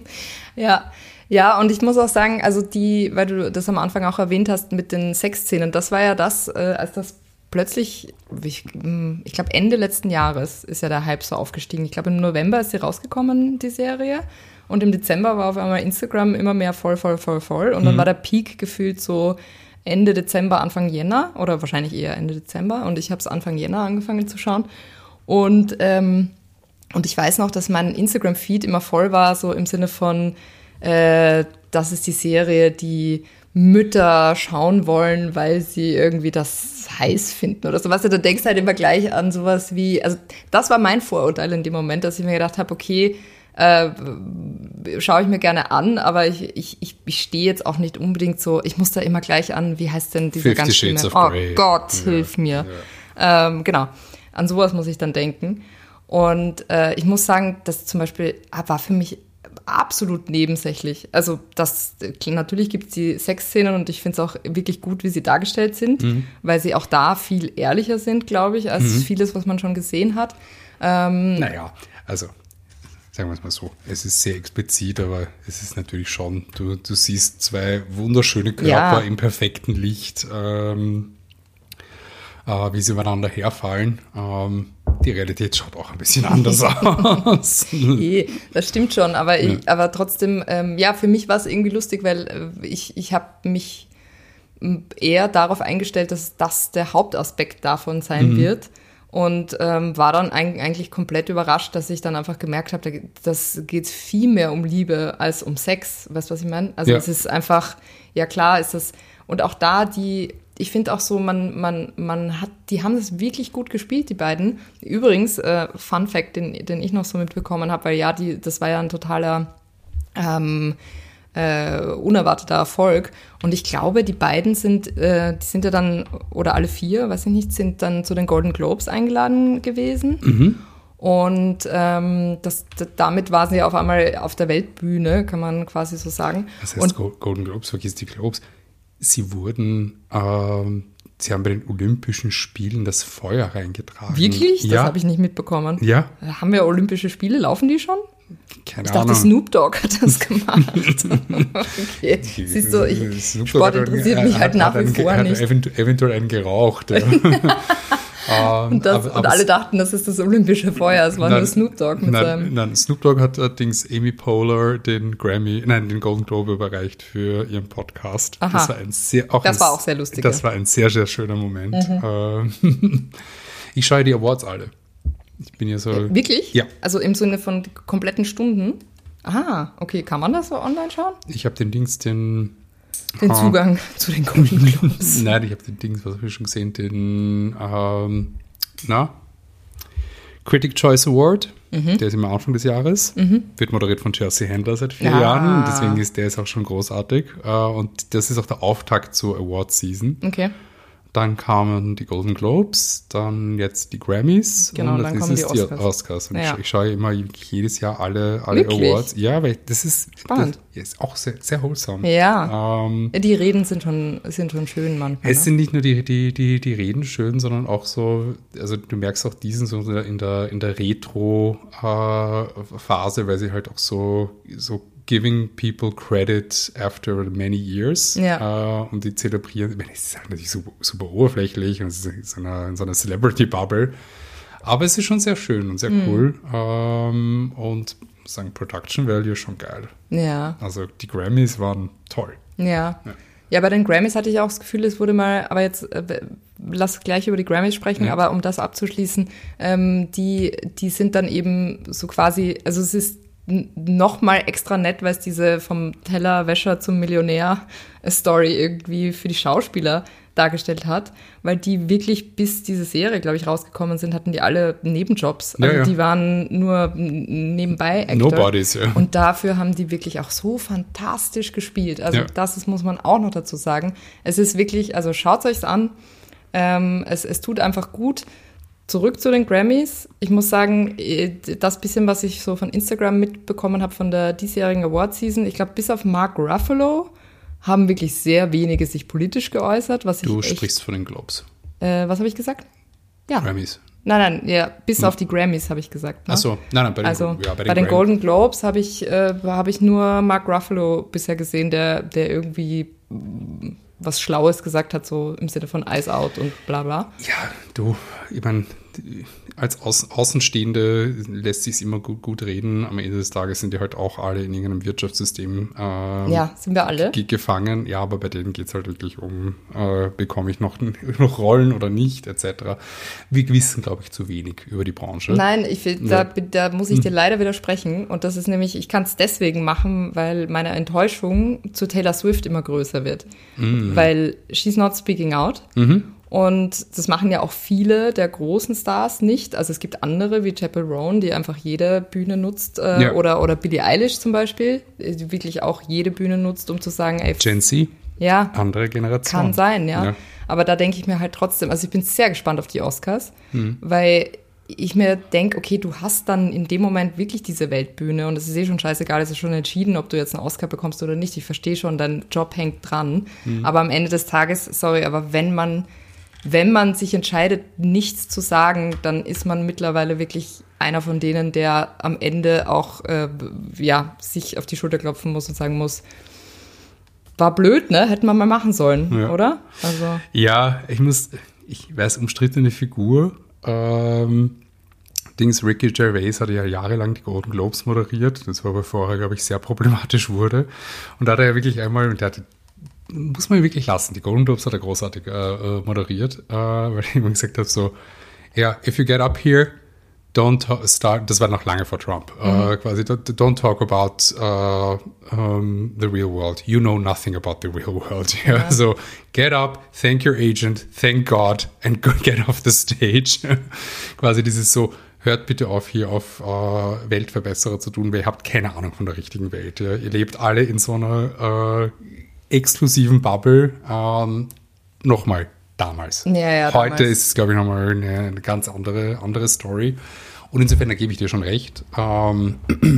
Ja, ja, und ich muss auch sagen, also die, weil du das am Anfang auch erwähnt hast mit den Sexszenen, das war ja das, äh, als das plötzlich, ich, ich glaube Ende letzten Jahres ist ja der Hype so aufgestiegen. Ich glaube im November ist sie rausgekommen, die Serie. Und im Dezember war auf einmal Instagram immer mehr voll, voll, voll, voll. Und dann Mhm. war der Peak gefühlt so Ende Dezember, Anfang Jänner oder wahrscheinlich eher Ende Dezember. Und ich habe es Anfang Jänner angefangen zu schauen. Und, ähm, und ich weiß noch, dass mein Instagram-Feed immer voll war, so im Sinne von, äh, das ist die Serie, die Mütter schauen wollen, weil sie irgendwie das heiß finden oder so. Was du, da denkst halt immer gleich an sowas wie, also das war mein Vorurteil in dem Moment, dass ich mir gedacht habe, okay, äh, schaue ich mir gerne an, aber ich, ich, ich, ich stehe jetzt auch nicht unbedingt so, ich muss da immer gleich an, wie heißt denn dieser Fifty ganz Shades schlimme, of oh Grey. Gott, Ja, hilf mir. Ähm, genau, an sowas muss ich dann denken. Und äh, ich muss sagen, das zum Beispiel war für mich absolut nebensächlich. Also das, natürlich gibt es die Sexszenen und ich finde es auch wirklich gut, wie sie dargestellt sind, Mhm. weil sie auch da viel ehrlicher sind, glaube ich, als Mhm. vieles, was man schon gesehen hat. Ähm, Naja, also sagen wir es mal so, es ist sehr explizit, aber es ist natürlich schon, du, du siehst zwei wunderschöne Körper Ja. im perfekten Licht, ähm, äh, wie sie übereinander herfallen. Ähm, die Realität schaut auch ein bisschen anders aus. Eh, das stimmt schon, aber, ich, aber trotzdem, ähm, ja, für mich war es irgendwie lustig, weil äh, ich, ich habe mich m, eher darauf eingestellt, dass das der Hauptaspekt davon sein Mhm. wird und ähm, war dann eig- eigentlich komplett überrascht, dass ich dann einfach gemerkt habe, da, das geht viel mehr um Liebe als um Sex, weißt du, was ich meine? Also Ja. es ist einfach, ja klar ist das, und auch da die, ich finde auch so, man, man, man hat, die haben das wirklich gut gespielt, die beiden. Übrigens, äh, Fun Fact, den, den ich noch so mitbekommen habe, weil ja, die, das war ja ein totaler ähm, äh, unerwarteter Erfolg. Und ich glaube, die beiden sind, äh, die sind ja dann, oder alle vier, weiß ich nicht, sind dann zu den Golden Globes eingeladen gewesen. Mhm. Und ähm, das, d- damit waren sie ja auf einmal auf der Weltbühne, kann man quasi so sagen. Das heißt Und Go- Golden Globes, vergiss die Globes. Sie wurden, ähm, sie haben bei den Olympischen Spielen das Feuer reingetragen. wirklich? Das Ja, habe ich nicht mitbekommen. ja, Haben wir Olympische Spiele? Laufen die schon? keine Ich dachte, Ahnung. Snoop Dogg hat das gemacht. Okay. Siehst du, ich, Snoop Dogg Sport hat einen- interessiert er mich hat- halt nach hat wie einen, vor hat nicht. eventu- eventuell einen geraucht. Ja. Ähm, Und, das, aber- und aber alle es- dachten, das ist das olympische Feuer. Es war nur Nein, Snoop Dogg mit nein, seinem... nein, Snoop Dogg hat allerdings Amy Poehler den Grammy, nein, den Golden Globe überreicht für ihren Podcast. Aha. Das war ein sehr, auch Das ein, war auch sehr lustig, Das ja. war ein sehr, sehr schöner Moment. Ähm, ich schaue die Awards alle. Ich bin ja so. Wirklich? Ja. Also im Sinne von kompletten Stunden? Ah, okay. Kann man das so online schauen? Ich habe den Dings, den. Den Ah. Zugang zu den Golden Globes. Nein, ich habe den Dings, was habe ich schon gesehen, den. Ähm, na? Critic Choice Award. Mhm. Der ist immer Anfang des Jahres. Wird moderiert von Chelsea Handler seit vier Ah. Jahren. Deswegen ist der ist auch schon großartig. Äh, und das ist auch der Auftakt zur Award Season. Okay. Dann kamen die Golden Globes, dann jetzt die Grammys Genau, und dann als kommen nächstes die die Oscars. Oscars. Und Ja. ich, ich schaue immer jedes Jahr alle, alle Wirklich? Awards. Ja, weil das ist, Spannend. das ist auch sehr, sehr wholesome. Ja. Ähm, Die Reden sind schon, sind schon schön manchmal. es Ne? sind nicht nur die, die, die, die Reden schön, sondern auch so, also du merkst auch diesen so in der, in der Retro-Phase, weil sie halt auch so, so giving people credit after many years. Ja. Äh, und die zelebrieren, ich meine, es ist halt natürlich super, super oberflächlich und es ist in so einer, in so einer Celebrity-Bubble. Aber es ist schon sehr schön und sehr Mhm. cool. Ähm, und ich muss sagen, Production Value ist schon geil. Ja. Also die Grammys waren toll. Ja. Ja. Ja, bei den Grammys hatte ich auch das Gefühl, es wurde mal, aber jetzt äh, lass gleich über die Grammys sprechen, Ja. aber um das abzuschließen, ähm, die, die sind dann eben so quasi, also es ist n- noch mal extra nett, weil es diese vom Tellerwäscher zum Millionär-Story irgendwie für die Schauspieler dargestellt hat, weil die wirklich bis diese Serie, glaube ich, rausgekommen sind, hatten die alle Nebenjobs. Also Ja, ja. die waren nur n- nebenbei Actor. Nobodies, ja. Und dafür haben die wirklich auch so fantastisch gespielt. Also Ja. das ist, muss man auch noch dazu sagen. Es ist wirklich, also schaut euch's an. Ähm, es, es tut einfach gut. Zurück zu den Grammys. Ich muss sagen, das bisschen, was ich so von Instagram mitbekommen habe von der diesjährigen Award-Season, ich glaube, bis auf Mark Ruffalo haben wirklich sehr wenige sich politisch geäußert. Was Du ich echt, sprichst von den Globes. Äh, was habe ich gesagt? Ja. Grammys. Nein, nein, ja, bis hm. auf die Grammys habe ich gesagt. Ne? Ach so, nein, nein, bei den, also, ja, bei den, bei den Gram- Golden Globes habe ich, äh, hab ich nur Mark Ruffalo bisher gesehen, der, der irgendwie was Schlaues gesagt hat, so im Sinne von Eyes Out und bla bla. Ja, du, ich meine, als Außen, Außenstehende lässt sich immer gut, gut reden. Am Ende des Tages sind die halt auch alle in irgendeinem Wirtschaftssystem ähm, ja, sind wir alle. ge- gefangen. Ja, aber bei denen geht es halt wirklich um, äh, bekomme ich noch, noch Rollen oder nicht, et cetera. Wir wissen, glaube ich, zu wenig über die Branche. Nein, ich will, Ja. da, da muss ich dir leider widersprechen. Und das ist nämlich, ich kann es deswegen machen, weil meine Enttäuschung zu Taylor Swift immer größer wird. Mhm. Weil she's not speaking out. Mhm. Und das machen ja auch viele der großen Stars nicht. Also es gibt andere wie Chappell Roan, die einfach jede Bühne nutzt. Äh, Ja. oder, oder Billie Eilish zum Beispiel, die wirklich auch jede Bühne nutzt, um zu sagen, ey, Gen Z, ja, andere Generation. kann sein, ja. Ja. Aber da denke ich mir halt trotzdem, also ich bin sehr gespannt auf die Oscars, Mhm. weil ich mir denke, okay, du hast dann in dem Moment wirklich diese Weltbühne und es ist eh schon scheißegal, es ist schon entschieden, ob du jetzt einen Oscar bekommst oder nicht. Ich verstehe schon, dein Job hängt dran. Mhm. Aber am Ende des Tages, sorry, aber wenn man, wenn man sich entscheidet, nichts zu sagen, dann ist man mittlerweile wirklich einer von denen, der am Ende auch äh, ja, sich auf die Schulter klopfen muss und sagen muss, war blöd, ne? Hätten wir mal machen sollen, Ja. oder? Also Ja, ich muss, ich weiß, umstrittene Figur. Ähm, Dings, Ricky Gervais hatte ja jahrelang die Golden Globes moderiert. Das war bevor er, glaube ich, sehr problematisch wurde. Und da hat er ja wirklich einmal, und der hatte, muss man wirklich lassen, die Golden Globes hat er großartig äh, moderiert, äh, weil ich immer gesagt habe, so, ja, if you get up here, don't ta- start, das war noch lange vor Trump, mhm. äh, quasi, don't, don't talk about uh, um, the real world. You know nothing about the real world. Ja, ja. So, get up, thank your agent, thank God, and go, get off the stage. Quasi dieses so, hört bitte auf, hier auf äh, Weltverbesserer zu tun, weil ihr habt keine Ahnung von der richtigen Welt. Ja. Ihr lebt alle in so einer äh, exklusiven Bubble. Ähm, Nochmal, damals. Ja, ja, Heute damals. ist es, glaube ich, nochmal eine, eine ganz andere, andere Story. Und insofern, da gebe ich dir schon recht. Ähm,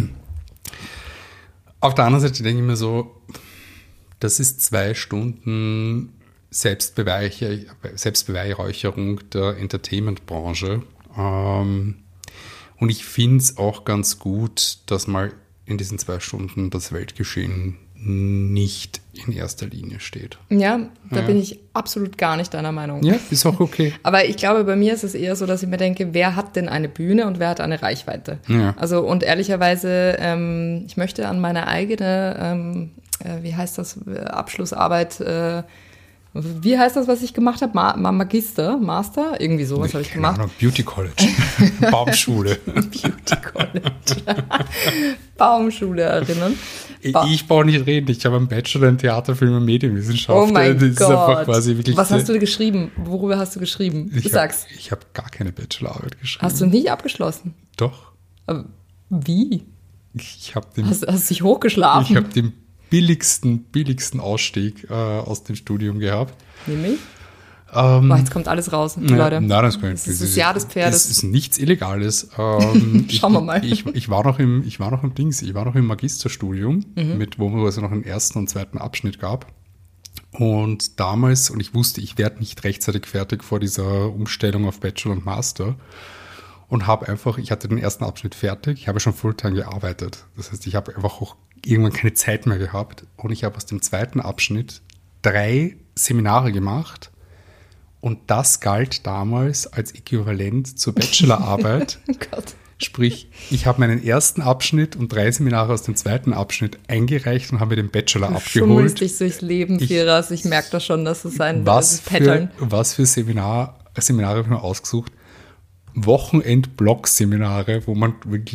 auf der anderen Seite denke ich mir so, das ist zwei Stunden Selbstbeweihräucher- Selbstbeweihräucherung der Entertainment-Branche. Ähm, und ich finde es auch ganz gut, dass mal in diesen zwei Stunden das Weltgeschehen nicht in erster Linie steht. ja, da Ja. bin ich absolut gar nicht deiner Meinung. Ja, ist auch okay. Aber ich glaube, bei mir ist es eher so, dass ich mir denke, wer hat denn eine Bühne und wer hat eine Reichweite? Ja. Also und ehrlicherweise, ähm, ich möchte an meine eigene, ähm, äh, wie heißt das, äh, Abschlussarbeit, äh, wie heißt das, was ich gemacht habe? Ma Ma Magister, Master? Irgendwie sowas habe ich Keine gemacht. Ahnung, Beauty College, Baumschule. Beauty College. Baumschule erinnern. Ba Ich brauche nicht reden, ich habe einen Bachelor in Theater, Film und Medienwissenschaft. Oh mein das ist einfach Gott. quasi wirklich Was hast du geschrieben? Worüber hast du geschrieben? Ich Sag's. habe ich hab gar keine Bachelorarbeit geschrieben. Hast du nicht abgeschlossen? Doch. Aber wie? Ich habe den, Hast, hast du dich hochgeschlafen? ich hab den billigsten, billigsten Ausstieg äh, aus dem Studium gehabt. Nämlich? Ähm, Boah, jetzt kommt alles raus, Ja, Leute. Nein, das, kann ich, Das ist das Jahr des Pferdes. Es ist nichts Illegales. Ähm, Schauen wir mal. Ich, ich, ich, war noch im, ich war noch im Dings, ich war noch im Magisterstudium, Mhm. mit, wo es noch einen ersten und zweiten Abschnitt gab. Und damals, und ich wusste, ich werde nicht rechtzeitig fertig vor dieser Umstellung auf Bachelor und Master. Und habe einfach, ich hatte den ersten Abschnitt fertig, ich habe schon Fulltime gearbeitet. Das heißt, ich habe einfach auch irgendwann keine Zeit mehr gehabt. Und ich habe aus dem zweiten Abschnitt drei Seminare gemacht. Und das galt damals als Äquivalent zur Bachelorarbeit. Oh Gott. Sprich, ich habe meinen ersten Abschnitt und drei Seminare aus dem zweiten Abschnitt eingereicht und habe mir den Bachelor Du schummelst abgeholt. dich durchs Leben, Ich- Firas. Ich merke das schon, dass es ein Was das Pattern. für, was für Seminar, Seminare habe ich mir ausgesucht? Wochenend-Block-Seminare, wo man wirklich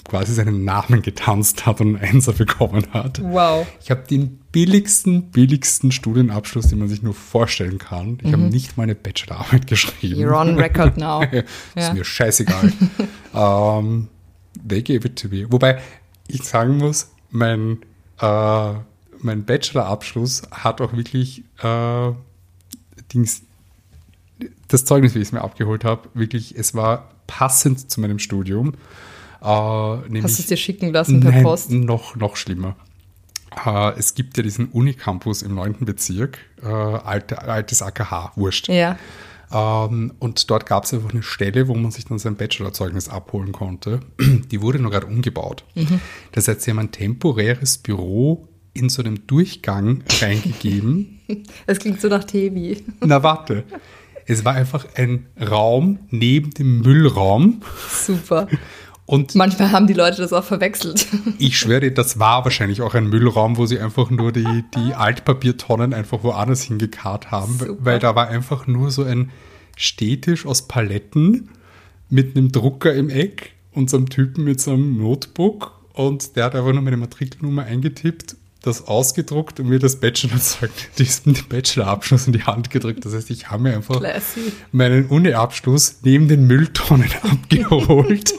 quasi seinen Namen getanzt hat und einen Einser bekommen hat. Wow. Ich habe den billigsten, billigsten Studienabschluss, den man sich nur vorstellen kann. Ich mhm. habe nicht mal eine Bachelorarbeit geschrieben. You're on record now. Ist ja. mir scheißegal. um, they gave it to me. Wobei ich sagen muss, mein, äh, mein Bachelorabschluss hat auch wirklich äh, Dings, das Zeugnis, wie ich es mir abgeholt habe, wirklich, es war passend zu meinem Studium. Äh, nämlich, Hast du es dir schicken lassen per nein, Post? Noch, noch schlimmer. Uh, es gibt ja diesen Unicampus im neunten Bezirk, uh, alte, altes A K H, wurscht. Ja. Um, und dort gab es einfach eine Stelle, wo man sich dann sein Bachelorzeugnis abholen konnte. Die wurde nur gerade umgebaut. Mhm. Das heißt, sie haben ein temporäres Büro in so einem Durchgang reingegeben. Das klingt so nach Tevi. Na warte. Es war einfach ein Raum neben dem Müllraum. Super. Und manchmal haben die Leute das auch verwechselt. Ich schwöre dir, das war wahrscheinlich auch ein Müllraum, wo sie einfach nur die, die Altpapiertonnen einfach woanders hingekarrt haben. Super. Weil da war einfach nur so ein Stehtisch aus Paletten mit einem Drucker im Eck und so einem Typen mit so einem Notebook. Und der hat einfach nur meine Matrikelnummer eingetippt, das ausgedruckt und mir das Bachelorzeugnis, diesen Bachelorabschluss in die Hand gedrückt. Das heißt, ich habe mir einfach Classy. meinen Uni-Abschluss neben den Mülltonnen abgeholt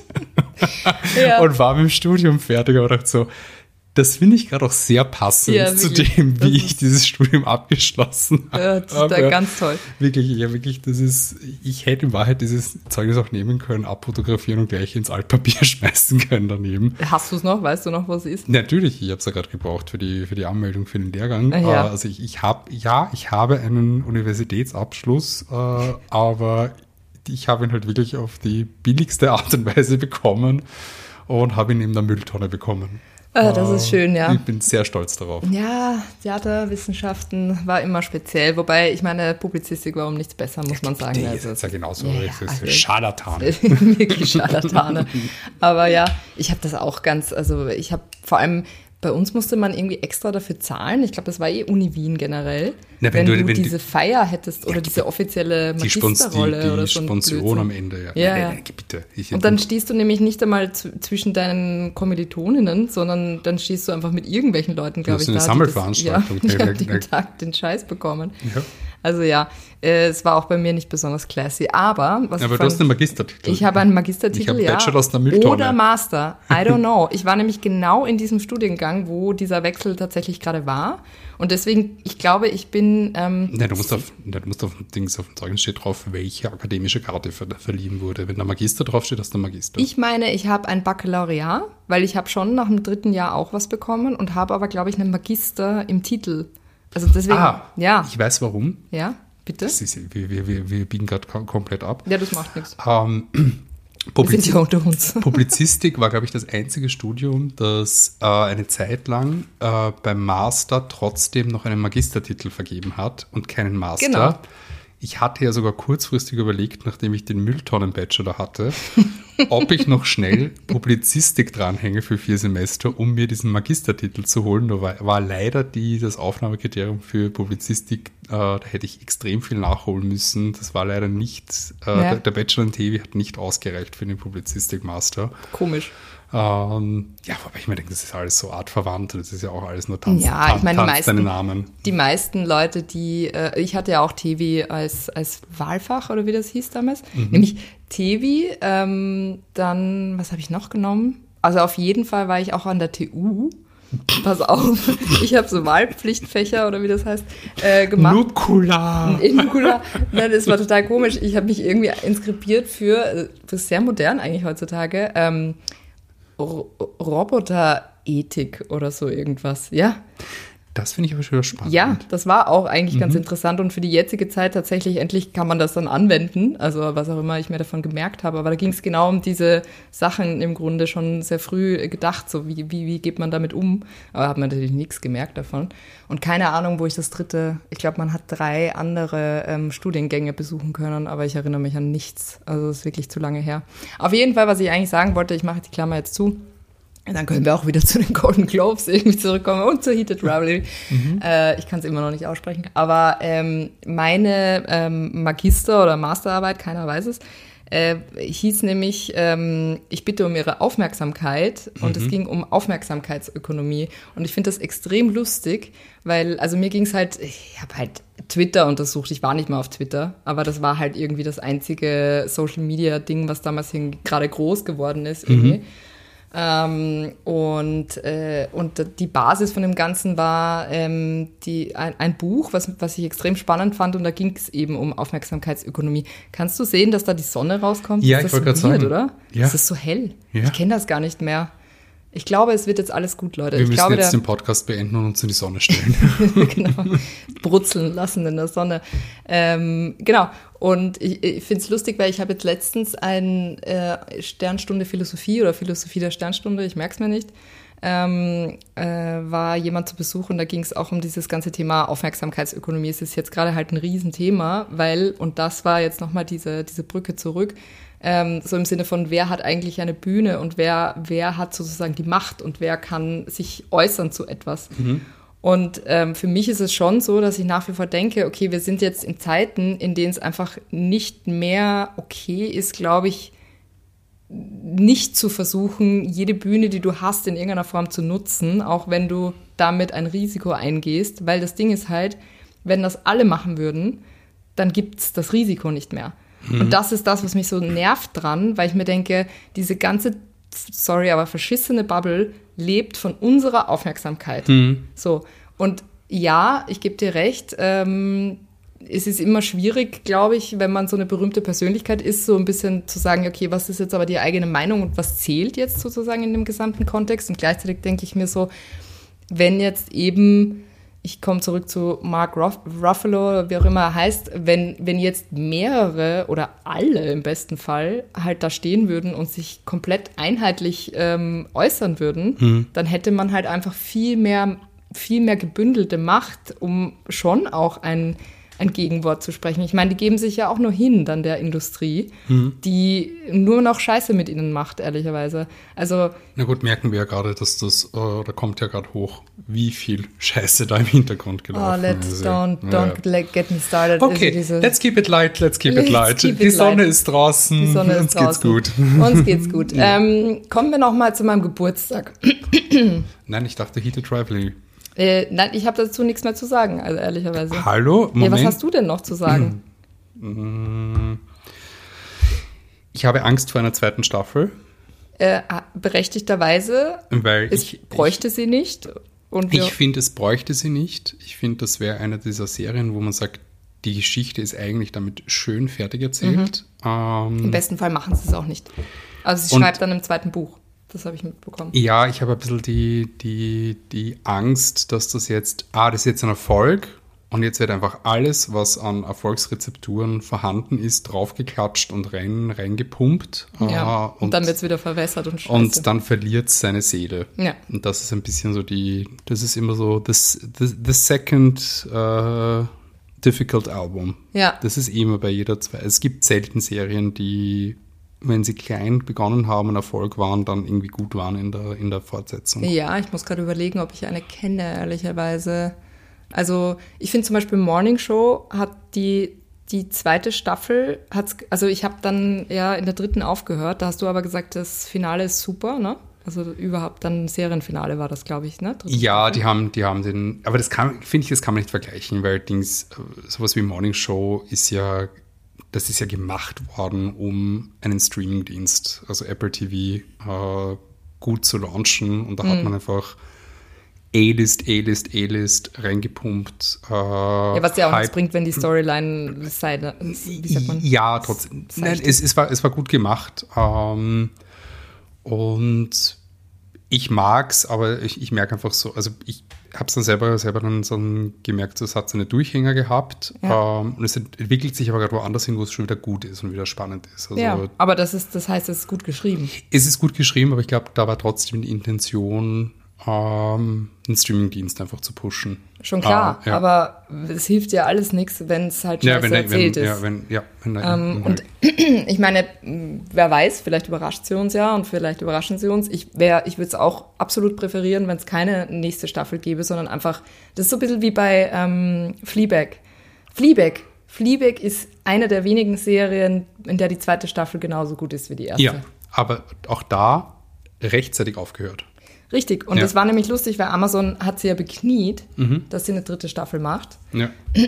ja. und war mit dem Studium fertig. Aber dachte so, das finde ich gerade auch sehr passend ja, zu dem, wie ich dieses Studium abgeschlossen habe. Ja, das ist da ganz toll. Wirklich, ja, wirklich, das ist, ich hätte in Wahrheit dieses Zeugnis auch nehmen können, abfotografieren und gleich ins Altpapier schmeißen können daneben. Hast du es noch? Weißt du noch, wo es ist? Natürlich, ich habe es ja gerade gebraucht für die, für die Anmeldung für den Lehrgang. Ja. Also ich, ich habe, ja, ich habe einen Universitätsabschluss, äh, aber ich habe ihn halt wirklich auf die billigste Art und Weise bekommen und habe ihn in der Mülltonne bekommen. Ah, das ist schön, ja. Ich bin sehr stolz darauf. Ja, Theaterwissenschaften war immer speziell, wobei ich meine, Publizistik war um nichts besser, muss man sagen. Das also, ist ja genauso, ja, das ist also, Scharlatane. Wirklich Scharlatane. Aber ja, ich habe das auch ganz, also ich habe vor allem, bei uns musste man irgendwie extra dafür zahlen. Ich glaube, das war eh Uni Wien generell. Na, wenn, wenn du, du wenn diese die, Feier hättest oder ja, diese offizielle Magisterrolle die, die oder so. Die Sponsion am Ende, ja. ja, nein, ja. Nein, bitte. Ich, und dann stehst du nämlich nicht einmal z- zwischen deinen Kommilitoninnen, sondern dann stehst du einfach mit irgendwelchen Leuten, glaube ich. Das ist eine Sammelveranstaltung. Das, ja, die den Tag den Scheiß bekommen. Ja. Also ja, äh, es war auch bei mir nicht besonders classy. Aber, was ja, aber ich du hast einen Magistertitel. Ich habe einen Magistertitel, ich habe ja. Bachelor aus der Mülltonne. Oder Master. I don't know. Ich war nämlich genau in diesem Studiengang, wo dieser Wechsel tatsächlich gerade war. Und deswegen, ich glaube, ich bin... Ähm, ja, du musst auf, du musst auf, Dings, auf dem Zeugnis steht drauf, welche akademische Karte ver- verliehen wurde. Wenn da Magister draufsteht, hast du Magister. Ich meine, ich habe ein Baccalaureat, weil ich habe schon nach dem dritten Jahr auch was bekommen und habe aber, glaube ich, einen Magister im Titel. Also deswegen, ah, ja. Ich weiß warum. Ja, bitte? Das ist, wir, wir, wir biegen gerade komplett ab. Ja, das macht nichts. Ähm, Publiz- wir sind ja unter uns. Publizistik war, glaube ich, das einzige Studium, das äh, eine Zeit lang äh, beim Master trotzdem noch einen Magistertitel vergeben hat und keinen Master. Genau. Ich hatte ja sogar kurzfristig überlegt, nachdem ich den Mülltonnen-Bachelor hatte, ob ich noch schnell Publizistik dranhänge für vier Semester, um mir diesen Magistertitel zu holen. Da war, war leider die, das Aufnahmekriterium für Publizistik, äh, da hätte ich extrem viel nachholen müssen. Das war leider nicht, äh, ja. der, der Bachelor in T V hat nicht ausgereicht für den Publizistik-Master. Komisch. Ähm, ja, wobei ich mir denke, das ist alles so artverwandt, das ist ja auch alles nur Tanz, ja, Tanz, ich meine, Tanz die meisten, deine Namen. Die meisten Leute, die, äh, ich hatte ja auch T V als, als Wahlfach oder wie das hieß damals, mhm. nämlich T V, ähm, dann, was habe ich noch genommen? Also auf jeden Fall war ich auch an der T U. Pass auf, ich habe so Wahlpflichtfächer oder wie das heißt, äh, gemacht. Nukular. Nukular. Nein, das war total komisch. Ich habe mich irgendwie inskribiert für, das ist sehr modern eigentlich heutzutage, ähm, Roboterethik oder so irgendwas, ja. Das finde ich aber schon wieder spannend. Ja, das war auch eigentlich mhm. ganz interessant und für die jetzige Zeit tatsächlich, endlich kann man das dann anwenden, also was auch immer ich mir davon gemerkt habe, aber da ging es genau um diese Sachen im Grunde schon sehr früh gedacht, so wie, wie, wie geht man damit um, aber hat man natürlich nichts gemerkt davon und keine Ahnung, wo ich das dritte, ich glaube, man hat drei andere ähm, Studiengänge besuchen können, aber ich erinnere mich an nichts, also das ist wirklich zu lange her. Auf jeden Fall, was ich eigentlich sagen wollte, ich mache die Klammer jetzt zu, dann können wir auch wieder zu den Golden Globes irgendwie zurückkommen und zur Heated Rivalry. Mhm. Äh, ich kann es immer noch nicht aussprechen. Aber ähm, meine ähm, Magister- oder Masterarbeit, keiner weiß es, Äh, hieß nämlich, ähm, ich bitte um Ihre Aufmerksamkeit und mhm. es ging um Aufmerksamkeitsökonomie. Und ich finde das extrem lustig, weil, also mir ging es halt, ich habe halt Twitter untersucht, ich war nicht mehr auf Twitter, aber das war halt irgendwie das einzige Social-Media-Ding, was damals gerade groß geworden ist irgendwie. Mhm. Ähm, und, äh, und die Basis von dem Ganzen war ähm, die, ein, ein Buch, was, was ich extrem spannend fand, und da ging es eben um Aufmerksamkeitsökonomie. Kannst du sehen, dass da die Sonne rauskommt? Ja, ich wollte gerade sagen. Oder? Ja. Das ist so hell. Ja. Ich kenne das gar nicht mehr. Ich glaube, es wird jetzt alles gut, Leute. Wir ich müssen glaube, jetzt der, den Podcast beenden und uns in die Sonne stellen. Genau, brutzeln lassen in der Sonne. Ähm, genau, und ich, ich finde es lustig, weil ich habe jetzt letztens ein äh, Sternstunde Philosophie oder Philosophie der Sternstunde, ich merke es mir nicht, ähm, äh, war jemand zu Besuch und da ging es auch um dieses ganze Thema Aufmerksamkeitsökonomie. Es ist jetzt gerade halt ein Riesenthema, weil, und das war jetzt nochmal diese, diese Brücke zurück, Ähm, so im Sinne von, wer hat eigentlich eine Bühne und wer, wer hat sozusagen die Macht und wer kann sich äußern zu etwas. Mhm. Und ähm, für mich ist es schon so, dass ich nach wie vor denke, okay, wir sind jetzt in Zeiten, in denen es einfach nicht mehr okay ist, glaube ich, nicht zu versuchen, jede Bühne, die du hast, in irgendeiner Form zu nutzen, auch wenn du damit ein Risiko eingehst, weil das Ding ist halt, wenn das alle machen würden, dann gibt es das Risiko nicht mehr. Mhm. Und das ist das, was mich so nervt dran, weil ich mir denke, diese ganze, sorry, aber verschissene Bubble lebt von unserer Aufmerksamkeit. Mhm. So. Und ja, ich gebe dir recht, ähm, es ist immer schwierig, glaube ich, wenn man so eine berühmte Persönlichkeit ist, so ein bisschen zu sagen, okay, was ist jetzt aber die eigene Meinung und was zählt jetzt sozusagen in dem gesamten Kontext? Und gleichzeitig denke ich mir so, wenn jetzt eben, ich komme zurück zu Mark Ruff- Ruffalo, wie auch immer er heißt, wenn, wenn jetzt mehrere oder alle im besten Fall halt da stehen würden und sich komplett einheitlich ähm, äußern würden, mhm. dann hätte man halt einfach viel mehr, viel mehr gebündelte Macht, um schon auch ein ein Gegenwort zu sprechen. Ich meine, die geben sich ja auch nur hin, dann der Industrie, mhm. die nur noch Scheiße mit ihnen macht, ehrlicherweise. Also, na gut, merken wir ja gerade, dass das, äh, da kommt ja gerade hoch, wie viel Scheiße da im Hintergrund gelaufen oh, let's ist. Don't, don't ja. get me started. Okay, also diese, let's keep it light, let's keep let's it light. Keep die it Sonne light. ist draußen, die Sonne ist uns draußen. geht's gut. Uns geht's gut. Ja. Ähm, kommen wir noch mal zu meinem Geburtstag. Nein, ich dachte Heated Rivalry. Äh, nein, ich habe dazu nichts mehr zu sagen, also ehrlicherweise. Hallo? Moment. Ja, was hast du denn noch zu sagen? Ich habe Angst vor einer zweiten Staffel. Äh, berechtigterweise. Weil es ich, bräuchte ich, sie nicht. Und ich finde, es bräuchte sie nicht. Ich finde, das wäre eine dieser Serien, wo man sagt, die Geschichte ist eigentlich damit schön fertig erzählt. Mhm. Ähm, Im besten Fall machen sie es auch nicht. Also sie schreibt dann im zweiten Buch. Das habe ich mitbekommen. Ja, ich habe ein bisschen die, die, die Angst, dass das jetzt, ah, das ist jetzt ein Erfolg und jetzt wird einfach alles, was an Erfolgsrezepturen vorhanden ist, draufgeklatscht und rein, reingepumpt. Ja, und, und dann wird es wieder verwässert und scheiße. Und dann verliert es seine Seele. Ja. Und das ist ein bisschen so die, das ist immer so das, the, the second uh, difficult album. Ja. Das ist immer bei jeder zwei. Es gibt selten Serien, die, wenn sie klein begonnen haben und Erfolg waren, dann irgendwie gut waren in der, in der Fortsetzung. Ja, ich muss gerade überlegen, ob ich eine kenne, ehrlicherweise. Also ich finde zum Beispiel Morning Show hat die, die zweite Staffel, hat's, also ich habe dann ja in der dritten aufgehört, da hast du aber gesagt, das Finale ist super, ne? Also überhaupt dann Serienfinale war das, glaube ich, ne? Dritte ja, Staffel. die haben, die haben den, aber das kann, finde ich, das kann man nicht vergleichen, weil Dings, sowas wie Morning Show ist ja, das ist ja gemacht worden, um einen Streamingdienst, also Apple T V, äh, gut zu launchen. Und da hat mm. man einfach A-List, A-List, A-List reingepumpt. Äh, ja, was ja auch nichts bringt, wenn die Storyline sei, wie sagt man? Ja, trotzdem. Nein, es, es, war, es war gut gemacht. Ähm, und ich mag's, aber ich, ich merke einfach so, also ich habe es dann selber, selber dann so gemerkt, es hat seine Durchhänger gehabt. Ja. Ähm, und es entwickelt sich aber gerade woanders hin, wo es schon wieder gut ist und wieder spannend ist. Also, ja, aber das ist, das heißt, es ist gut geschrieben. Es ist gut geschrieben, aber ich glaube, da war trotzdem die Intention, ähm, einen Streamingdienst einfach zu pushen. Schon klar, ah, ja. aber es hilft ja alles nichts, wenn es halt scheiße ja, wenn, erzählt wenn, ist. Ja, wenn, ja, wenn, ähm, und ich meine, wer weiß, vielleicht überrascht sie uns ja und vielleicht überraschen sie uns. Ich, wär, ich würde es auch absolut präferieren, wenn es keine nächste Staffel gäbe, sondern einfach, das ist so ein bisschen wie bei ähm, Fleabag. Fleabag Fleabag ist eine der wenigen Serien, in der die zweite Staffel genauso gut ist wie die erste. Ja, aber auch da rechtzeitig aufgehört. Richtig, und ja. das war nämlich lustig, weil Amazon hat sie ja bekniet, mhm. dass sie eine dritte Staffel macht. Ja.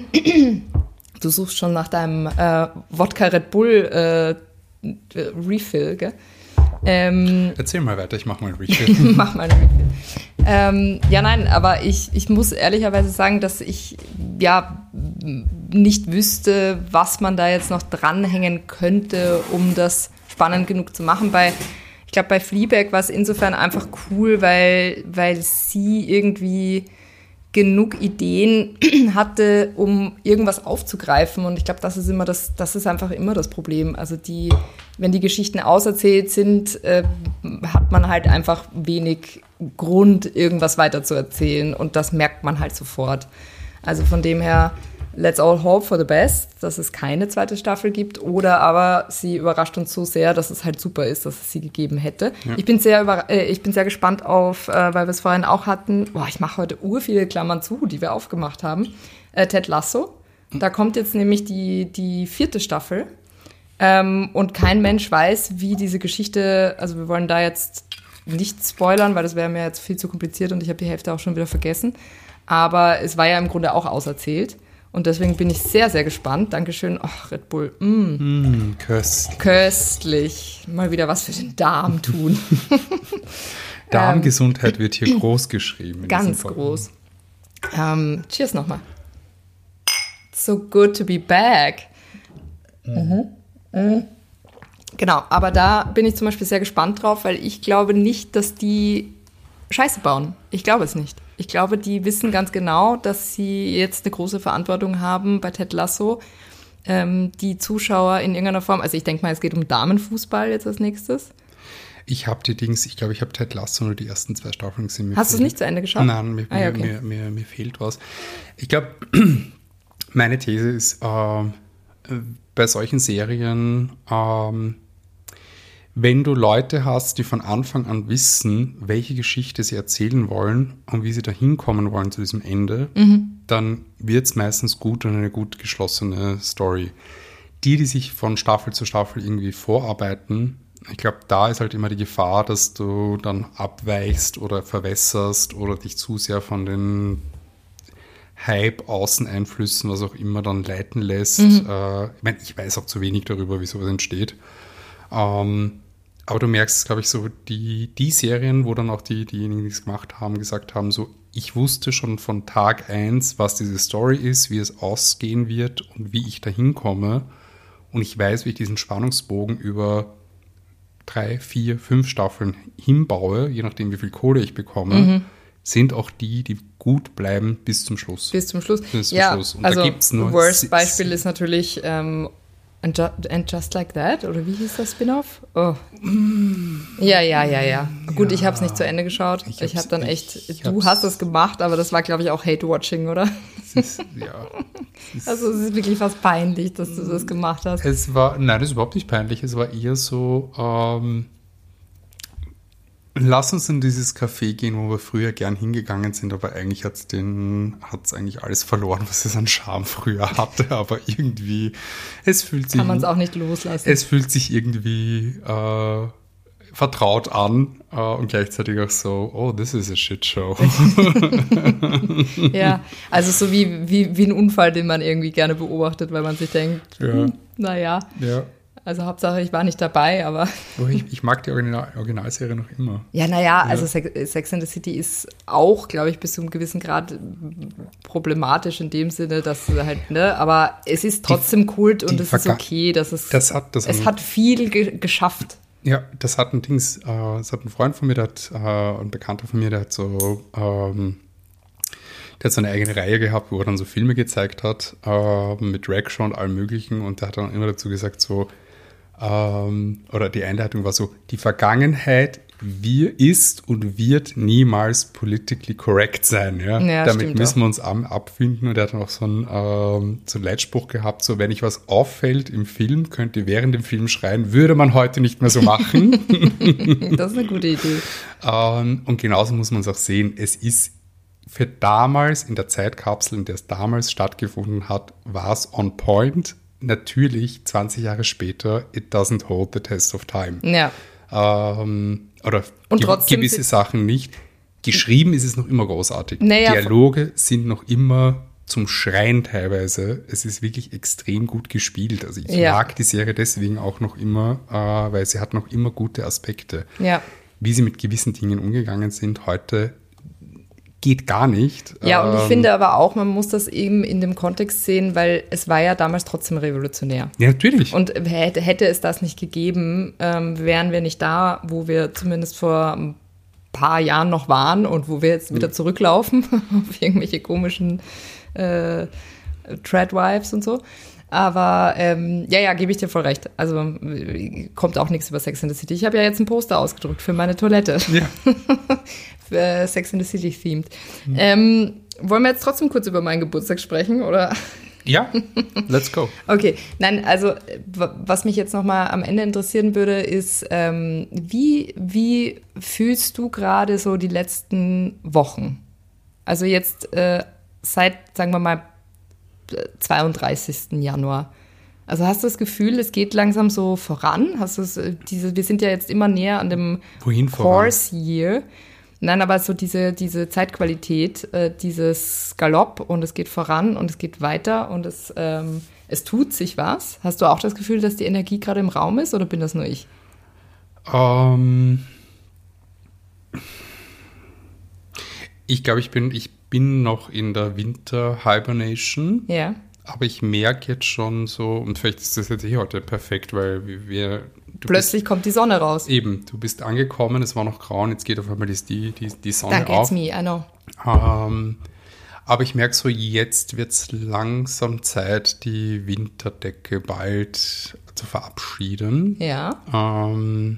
Du suchst schon nach deinem äh, Wodka Red Bull äh, Refill, gell? Ähm, Erzähl mal weiter, ich mach mal einen Refill. mach mal einen Refill. Ähm, ja, nein, aber ich, ich muss ehrlicherweise sagen, dass ich ja nicht wüsste, was man da jetzt noch dranhängen könnte, um das spannend genug zu machen. Bei, ich glaube, bei Fleabag war es insofern einfach cool, weil, weil sie irgendwie genug Ideen hatte, um irgendwas aufzugreifen. Und ich glaube, das ist immer das, das ist einfach immer das Problem. Also die, wenn die Geschichten auserzählt sind, äh, hat man halt einfach wenig Grund, irgendwas weiter zu erzählen. Und das merkt man halt sofort. Also von dem her, let's all hope for the best, dass es keine zweite Staffel gibt. Oder aber sie überrascht uns so sehr, dass es halt super ist, dass es sie gegeben hätte. Ja. Ich bin sehr über, äh, ich bin sehr gespannt auf, äh, weil wir es vorhin auch hatten, boah, ich mache heute ur viele Klammern zu, die wir aufgemacht haben, äh, Ted Lasso. Da kommt jetzt nämlich die, die vierte Staffel. Ähm, und kein Mensch weiß, wie diese Geschichte, also wir wollen da jetzt nicht spoilern, weil das wäre mir jetzt viel zu kompliziert und ich habe die Hälfte auch schon wieder vergessen. Aber es war ja im Grunde auch auserzählt. Und deswegen bin ich sehr, sehr gespannt. Dankeschön. Ach, Red Bull. Mm. Mm, köstlich. Köstlich. Mal wieder was für den Darm tun. Darmgesundheit ähm, wird hier groß geschrieben. Ganz groß. Ähm, cheers nochmal. So good to be back. Mhm. Mhm. Genau, aber da bin ich zum Beispiel sehr gespannt drauf, weil ich glaube nicht, dass die Scheiße bauen. Ich glaube es nicht. Ich glaube, die wissen ganz genau, dass sie jetzt eine große Verantwortung haben bei Ted Lasso. Ähm, die Zuschauer in irgendeiner Form, also ich denke mal, es geht um Damenfußball jetzt als nächstes. Ich habe die Dings, ich glaube, ich habe Ted Lasso nur die ersten zwei Staffeln gesehen. Hast du es nicht zu Ende geschaut? Nein, mir, ah, ja, okay. mir, mir, mir fehlt was. Ich glaube, meine These ist, äh, bei solchen Serien, ähm, wenn du Leute hast, die von Anfang an wissen, welche Geschichte sie erzählen wollen und wie sie da hinkommen wollen zu diesem Ende, mhm. dann wird es meistens gut und eine gut geschlossene Story. Die, die sich von Staffel zu Staffel irgendwie vorarbeiten, ich glaube, da ist halt immer die Gefahr, dass du dann abweichst oder verwässerst oder dich zu sehr von den Hype, Außeneinflüssen, was auch immer, dann leiten lässt. Mhm. Äh, ich meine, ich weiß auch zu wenig darüber, wie sowas entsteht. Ähm, aber du merkst, glaube ich, so die, die Serien, wo dann auch die, diejenigen, die es gemacht haben, gesagt haben, so, ich wusste schon von Tag eins, was diese Story ist, wie es ausgehen wird und wie ich da hinkomme. Und ich weiß, wie ich diesen Spannungsbogen über drei, vier, fünf Staffeln hinbaue, je nachdem, wie viel Kohle ich bekomme, mhm. sind auch die, die gut bleiben bis zum Schluss. Bis zum Schluss. Bis zum ja, Schluss. Und also da gibt's nur worst Beispiel ist natürlich ähm, And, Ju- And Just Like That, oder wie hieß das Spin-off? Oh. Ja, ja, ja, ja. Gut, ja, ich habe es nicht zu Ende geschaut. Ich, ich habe dann echt, ich, du hast es gemacht, aber das war, glaube ich, auch Hate-Watching, oder? Es ist, ja. Es ist, also es ist wirklich fast peinlich, dass du das gemacht hast. Es war, nein, das ist überhaupt nicht peinlich. Es war eher so, ähm, lass uns in dieses Café gehen, wo wir früher gern hingegangen sind, aber eigentlich hat es den, hat's eigentlich alles verloren, was es an Charme früher hatte, aber irgendwie, es fühlt sich... Kann man es auch nicht loslassen. Es fühlt sich irgendwie äh, vertraut an äh, und gleichzeitig auch so, oh, this is a shit show. Ja, also so wie, wie, wie ein Unfall, den man irgendwie gerne beobachtet, weil man sich denkt, ja. hm, naja. Ja. Also Hauptsache, ich war nicht dabei, aber... Ich, ich mag die Original- Originalserie noch immer. Ja, naja, ja. also Sex, Sex and the City ist auch, glaube ich, bis zu einem gewissen Grad problematisch in dem Sinne, dass halt, ne, aber es ist trotzdem die, Kult und es Verga- ist okay, dass es... Das hat, das es ein, hat viel ge- geschafft. Ja, das hat ein Dings, äh, das hat ein Freund von mir, der hat, äh, ein Bekannter von mir, der hat so... Ähm, Der hat so eine eigene Reihe gehabt, wo er dann so Filme gezeigt hat, äh, mit Dragshow und allem Möglichen. Und der hat dann immer dazu gesagt, so, ähm, oder die Einleitung war so, die Vergangenheit wir ist und wird niemals politically correct sein. Ja? Ja, damit müssen auch. wir uns am, abfinden. Und er hat dann auch so einen, ähm, so einen Leitspruch gehabt, so, wenn euch was auffällt im Film, könnt ihr während dem Film schreien, würde man heute nicht mehr so machen. Das ist eine gute Idee. ähm, und genauso muss man es auch sehen. Es ist für damals, in der Zeitkapsel, in der es damals stattgefunden hat, war es on point. Natürlich, zwanzig Jahre später, it doesn't hold the test of time. Ja. Ähm, oder Und ge- trotzdem gewisse sind- Sachen nicht. Geschrieben ist es noch immer großartig. Naja, Dialoge sind noch immer zum Schreien teilweise. Es ist wirklich extrem gut gespielt. Also ich Ja. mag die Serie deswegen auch noch immer, äh, weil sie hat noch immer gute Aspekte. Ja. Wie sie mit gewissen Dingen umgegangen sind heute, geht gar nicht. Ja, und ich Ähm, finde aber auch, man muss das eben in dem Kontext sehen, weil es war ja damals trotzdem revolutionär. Ja, natürlich. Und hätte, hätte es das nicht gegeben, ähm, wären wir nicht da, wo wir zumindest vor ein paar Jahren noch waren und wo wir jetzt wieder zurücklaufen auf irgendwelche komischen äh, Tradwives und so. Aber ähm, ja, ja, gebe ich dir voll recht. Also äh, kommt auch nichts über Sex in the City. Ich habe ja jetzt ein Poster ausgedruckt für meine Toilette. Ja. für Sex in the City themed. Mhm. Ähm, wollen wir jetzt trotzdem kurz über meinen Geburtstag sprechen, oder? Ja, let's go. Okay, nein, also w- was mich jetzt nochmal am Ende interessieren würde, ist, ähm, wie, wie fühlst du gerade so die letzten Wochen? Also jetzt äh, seit, sagen wir mal, zweiunddreißigsten Januar. Also hast du das Gefühl, es geht langsam so voran? Hast du es, äh, diese, wir sind ja jetzt immer näher an dem Wohin voran? Course Year. Nein, aber so diese, diese Zeitqualität, äh, dieses Galopp und es geht voran und es geht weiter und es, ähm, es tut sich was. Hast du auch das Gefühl, dass die Energie gerade im Raum ist oder bin das nur ich? Ähm, ich glaube, ich bin, ich bin noch in der Winter-Hibernation. Ja. Aber ich merke jetzt schon so, und vielleicht ist das jetzt eh heute perfekt, weil wir... Du Plötzlich kommt die Sonne raus. Bist, eben, du bist angekommen, es war noch grau und jetzt geht auf einmal die, die, die Sonne That auf. gets me, I know. Ähm, aber ich merke so, jetzt wird es langsam Zeit, die Winterdecke bald zu verabschieden. Ja. Ähm,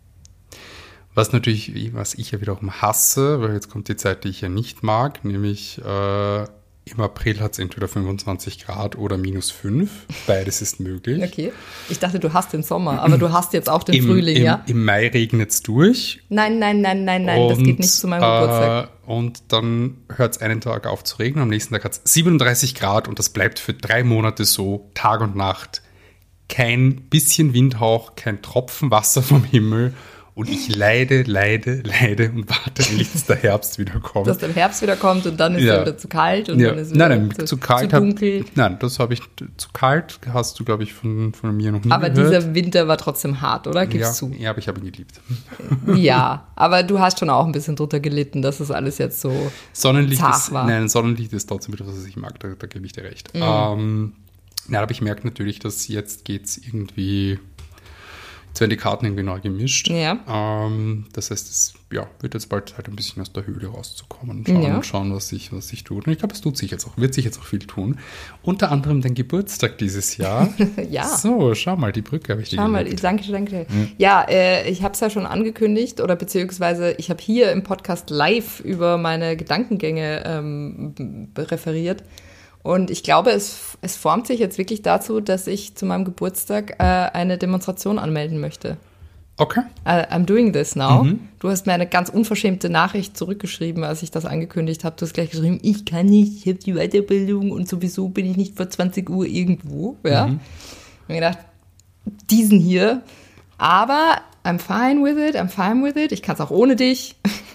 was natürlich, was ich ja wiederum hasse, weil jetzt kommt die Zeit, die ich ja nicht mag, nämlich äh, im April hat es entweder fünfundzwanzig Grad oder minus fünf. Beides ist möglich. Okay. Ich dachte, du hast den Sommer, aber du hast jetzt auch den Im, Frühling, im, ja? Im Mai regnet es durch. Nein, nein, nein, nein, nein, das geht nicht zu meinem Geburtstag. Äh, und dann hört es einen Tag auf zu regnen. Am nächsten Tag hat es siebenunddreißig Grad und das bleibt für drei Monate so, Tag und Nacht. Kein bisschen Windhauch, kein Tropfen Wasser vom Himmel. Und ich leide, leide, leide und warte eigentlich, dass der Herbst wieder kommt. Dass der Herbst wieder kommt und dann ist Ja. er wieder zu kalt und Ja. dann ist es wieder Nein, nein, zu, zu kalt. zu dunkel. Hab, nein, das habe ich, zu kalt hast du, glaube ich, von, von mir noch nie Aber gehört. dieser Winter war trotzdem hart, oder? Gibst ja, du? ja, aber ich habe ihn geliebt. Ja, aber du hast schon auch ein bisschen drunter gelitten, dass es alles jetzt so Sonnenlicht zart ist, war. nein, Sonnenlicht ist trotzdem etwas, was ich mag, da, da gebe ich dir recht. Mhm. Ähm, ja, aber ich merke natürlich, dass jetzt geht es irgendwie, jetzt werden die Karten irgendwie neu gemischt. Ja. Ähm, das heißt, es ja, wird jetzt bald Zeit, ein bisschen aus der Höhle rauszukommen und schauen, Ja. und schauen was, sich, was sich tut. Und ich glaube, es tut sich jetzt auch, wird sich jetzt auch viel tun. Unter anderem dein Geburtstag dieses Jahr. Ja. So, schau mal, die Brücke habe ich dir Schau mal, gelegt. danke, danke. Ja, äh, ich habe es ja schon angekündigt oder beziehungsweise ich habe hier im Podcast live über meine Gedankengänge ähm, b- referiert. Und ich glaube, es, es formt sich jetzt wirklich dazu, dass ich zu meinem Geburtstag äh, eine Demonstration anmelden möchte. Okay. Uh, I'm doing this now. Mhm. Du hast mir eine ganz unverschämte Nachricht zurückgeschrieben, als ich das angekündigt habe. Du hast gleich geschrieben, ich kann nicht, ich habe die Weiterbildung und sowieso bin ich nicht vor zwanzig Uhr irgendwo. Ja. Mhm. Ich habe mir gedacht, diesen hier. Aber I'm fine with it, I'm fine with it. Ich kann es auch ohne dich.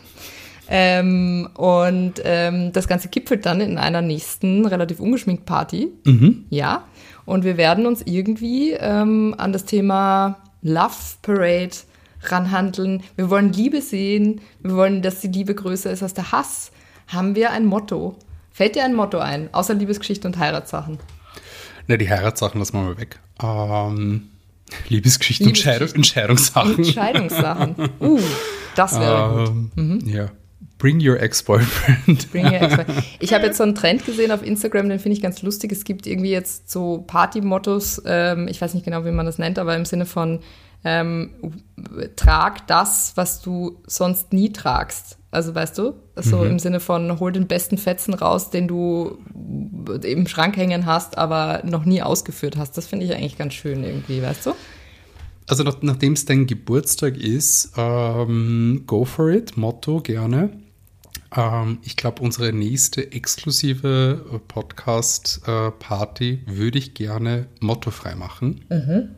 ähm, und ähm, das Ganze gipfelt dann in einer nächsten relativ ungeschminkt Party. Mhm. Ja. Und wir werden uns irgendwie ähm, an das Thema Love Parade ranhandeln. Wir wollen Liebe sehen. Wir wollen, dass die Liebe größer ist als der Hass. Haben wir ein Motto? Fällt dir ein Motto ein, außer Liebesgeschichte und Heiratssachen? Ne, die Heiratssachen lassen wir mal weg. Ähm, Liebesgeschichte und Liebesgeschichte. Scheidung, Entscheidungssachen. Entscheidungssachen. Uh, das wäre gut. Ähm, Mhm. Ja. Bring your ex-boyfriend. Bring your ex- Ich habe jetzt so einen Trend gesehen auf Instagram, den finde ich ganz lustig. Es gibt irgendwie jetzt so Party-Mottos, ähm, ich weiß nicht genau, wie man das nennt, aber im Sinne von ähm, trag das, was du sonst nie tragst. Also weißt du, so Mhm. im Sinne von hol den besten Fetzen raus, den du im Schrank hängen hast, aber noch nie ausgeführt hast. Das finde ich eigentlich ganz schön irgendwie, weißt du? Also nach, nachdem es dein Geburtstag ist, ähm, go for it, Motto gerne. Ähm, ich glaube, unsere nächste exklusive Podcast-Party würde ich gerne mottofrei machen. Mhm.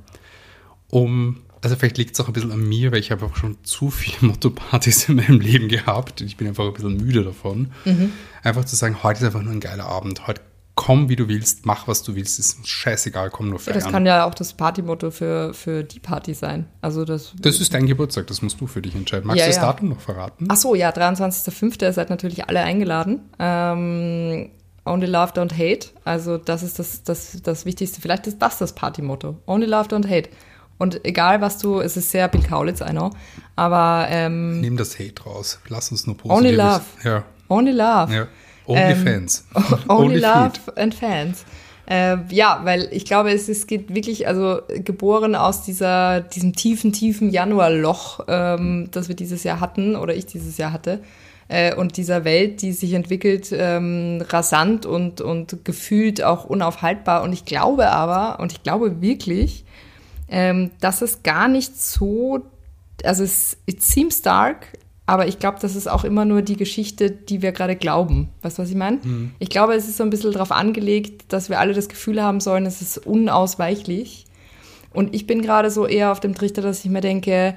Um, also vielleicht liegt es auch ein bisschen an mir, weil ich habe auch schon zu viele Motto-Partys in meinem Leben gehabt. Ich bin einfach ein bisschen müde davon. Mhm. Einfach zu sagen, heute ist einfach nur ein geiler Abend. Heute komm, wie du willst, mach, was du willst. Ist scheißegal, komm nur feiern. Ja, das kann ja auch das Partymotto für, für die Party sein. Also das, das ist dein Geburtstag, das musst du für dich entscheiden. Magst ja, du das ja. Datum noch verraten? Ach so, ja, dreiundzwanzigster fünfter Ihr seid natürlich alle eingeladen. Ähm, Only Love, Don't Hate. Also das ist das, das, das Wichtigste. Vielleicht ist das das Partymotto. Only Love, Don't Hate. Und egal, was du, es ist sehr Bill Kaulitz, I know, aber ähm, nimm das Hate raus. Lass uns nur positiv. Only Love. Ja. Only Love. Ja. Only ähm, Fans. Only, only Love feed. And Fans. Äh, ja, weil ich glaube, es, es geht wirklich, also geboren aus dieser, diesem tiefen, tiefen Januarloch, ähm, das wir dieses Jahr hatten oder ich dieses Jahr hatte. Äh, und dieser Welt, die sich entwickelt, ähm, rasant und, und gefühlt auch unaufhaltbar. Und ich glaube aber, und ich glaube wirklich, ähm, dass es gar nicht so, also es it seems dark, aber ich glaube, das ist auch immer nur die Geschichte, die wir gerade glauben. Weißt du, was ich meine? Mhm. Ich glaube, es ist so ein bisschen darauf angelegt, dass wir alle das Gefühl haben sollen, es ist unausweichlich. Und ich bin gerade so eher auf dem Trichter, dass ich mir denke,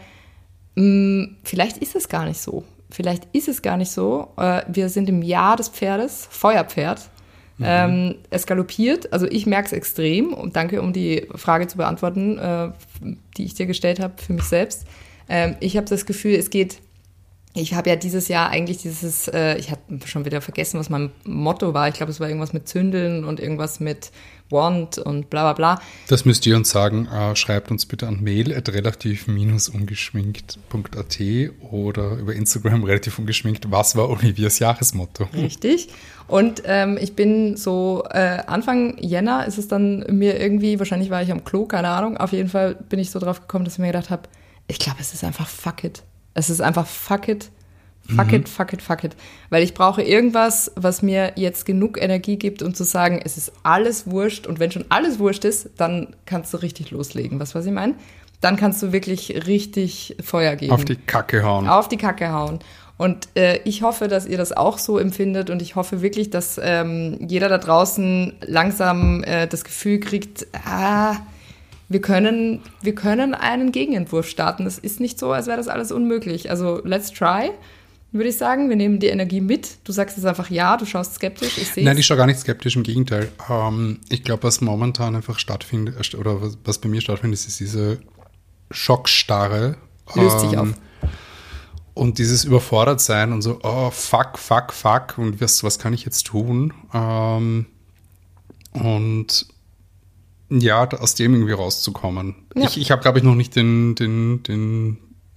mh, vielleicht ist es gar nicht so. Vielleicht ist es gar nicht so. Äh, wir sind im Jahr des Pferdes, Feuerpferd. Mhm. Ähm, es galoppiert, also ich merke es extrem. Und danke, um die Frage zu beantworten, äh, die ich dir gestellt habe für mich selbst. Ähm, ich habe das Gefühl, es geht... Ich habe ja dieses Jahr eigentlich dieses, äh, ich habe schon wieder vergessen, was mein Motto war. Ich glaube, es war irgendwas mit Zündeln und irgendwas mit Want und bla bla bla. Das müsst ihr uns sagen. Äh, schreibt uns bitte an mail at relativ ungeschminkt punkt at oder über Instagram relativ ungeschminkt. Was war Olivias Jahresmotto? Richtig. Und ähm, ich bin so, äh, Anfang Jänner ist es dann mir irgendwie, wahrscheinlich war ich am Klo, keine Ahnung. Auf jeden Fall bin ich so drauf gekommen, dass ich mir gedacht habe, ich glaube, es ist einfach fuck it. Es ist einfach fuck it, fuck mhm. it, fuck it, fuck it. Weil ich brauche irgendwas, was mir jetzt genug Energie gibt, um zu sagen, es ist alles wurscht. Und wenn schon alles wurscht ist, dann kannst du richtig loslegen. Weißt du, was ich meine? Dann kannst du wirklich richtig Feuer geben. Auf die Kacke hauen. Auf die Kacke hauen. Und äh, ich hoffe, dass ihr das auch so empfindet. Und ich hoffe wirklich, dass ähm, jeder da draußen langsam äh, das Gefühl kriegt, ah, Wir können, wir können einen Gegenentwurf starten. Es ist nicht so, als wäre das alles unmöglich. Also let's try, würde ich sagen. Wir nehmen die Energie mit. Du sagst jetzt einfach ja, du schaust skeptisch. Ich sehe Nein, ich schaue gar nicht skeptisch, im Gegenteil. Ähm, ich glaube, was momentan einfach stattfindet, oder was, was bei mir stattfindet, ist diese Schockstarre. Löst sich ähm, auf. Und dieses Überfordertsein und so, oh, fuck, fuck, fuck. Und was, was kann ich jetzt tun? Ähm, und ja, aus dem irgendwie rauszukommen. Ja. Ich, ich habe, glaube ich, noch nicht den, den, den,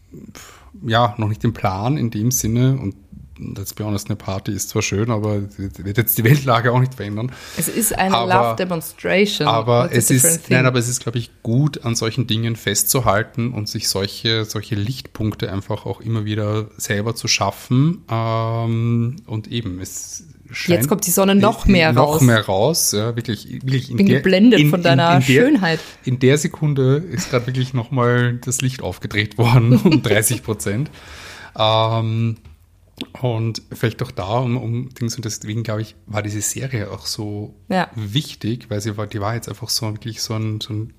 ja, noch nicht den Plan in dem Sinne. Und let's be honest, eine Party ist zwar schön, aber wird jetzt die Weltlage auch nicht verändern. Es ist eine aber, Love Demonstration. Aber es ist, nein, aber es ist, glaube ich, gut, an solchen Dingen festzuhalten und sich solche, solche Lichtpunkte einfach auch immer wieder selber zu schaffen. Ähm, und eben, es scheint, jetzt kommt die Sonne noch mehr noch raus. Noch mehr raus, ja, wirklich. wirklich ich bin der, geblendet in, von deiner in, in der, Schönheit. In der Sekunde ist gerade wirklich nochmal das Licht aufgedreht worden, um dreißig Prozent. Ähm, und vielleicht auch da, um, um Dings, und deswegen, glaube ich, war diese Serie auch so ja. wichtig, weil sie war, die war jetzt einfach so wirklich so ein, so ein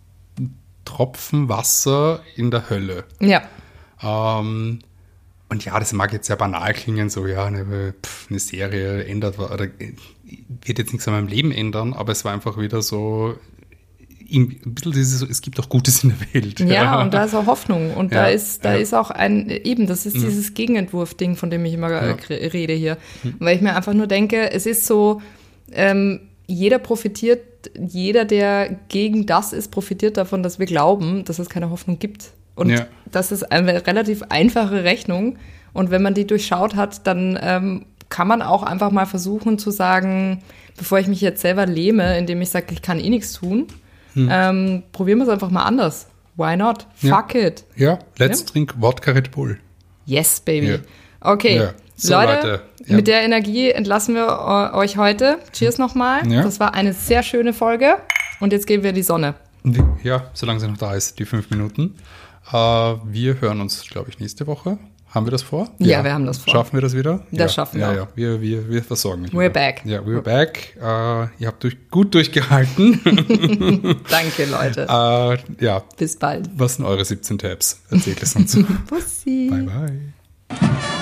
Tropfen Wasser in der Hölle. Ja. Ähm, Und ja, das mag jetzt sehr banal klingen, so ja, eine, pf, eine Serie ändert, oder wird jetzt nichts an meinem Leben ändern, aber es war einfach wieder so, ein bisschen dieses, es gibt auch Gutes in der Welt. Ja, ja. Und da ist auch Hoffnung und ja, da ist, da ja. ist auch ein, eben, das ist dieses mhm. Gegenentwurf-Ding, von dem ich immer ja. rede hier, mhm. weil ich mir einfach nur denke, es ist so, ähm, jeder profitiert, jeder, der gegen das ist, profitiert davon, dass wir glauben, dass es keine Hoffnung gibt. Und ja. das ist eine relativ einfache Rechnung. Und wenn man die durchschaut hat, dann ähm, kann man auch einfach mal versuchen zu sagen, bevor ich mich jetzt selber lähme, indem ich sage, ich kann eh nichts tun, hm. ähm, probieren wir es einfach mal anders. Why not? Fuck ja. it. Ja, let's ja. drink Wodka Red Bull. Yes, baby. Ja. Okay, ja. So, Leute, Leute. Ja. mit der Energie entlassen wir uh, euch heute. Cheers nochmal. Ja. Das war eine sehr schöne Folge. Und jetzt gehen wir in die Sonne. Ja, solange sie noch da ist, die fünf Minuten. Uh, wir hören uns, glaube ich, nächste Woche. Haben wir das vor? Ja, wir haben das vor. Schaffen wir das wieder? Das ja. schaffen wir. wir. Ja, ja. Wir, wir, wir versorgen euch. We're wieder. back. Ja, we're back. Uh, ihr habt durch, gut durchgehalten. Danke, Leute. uh, ja. Bis bald. Was sind eure siebzehn Tabs? Erzählt es uns. Bussi. Bye, bye.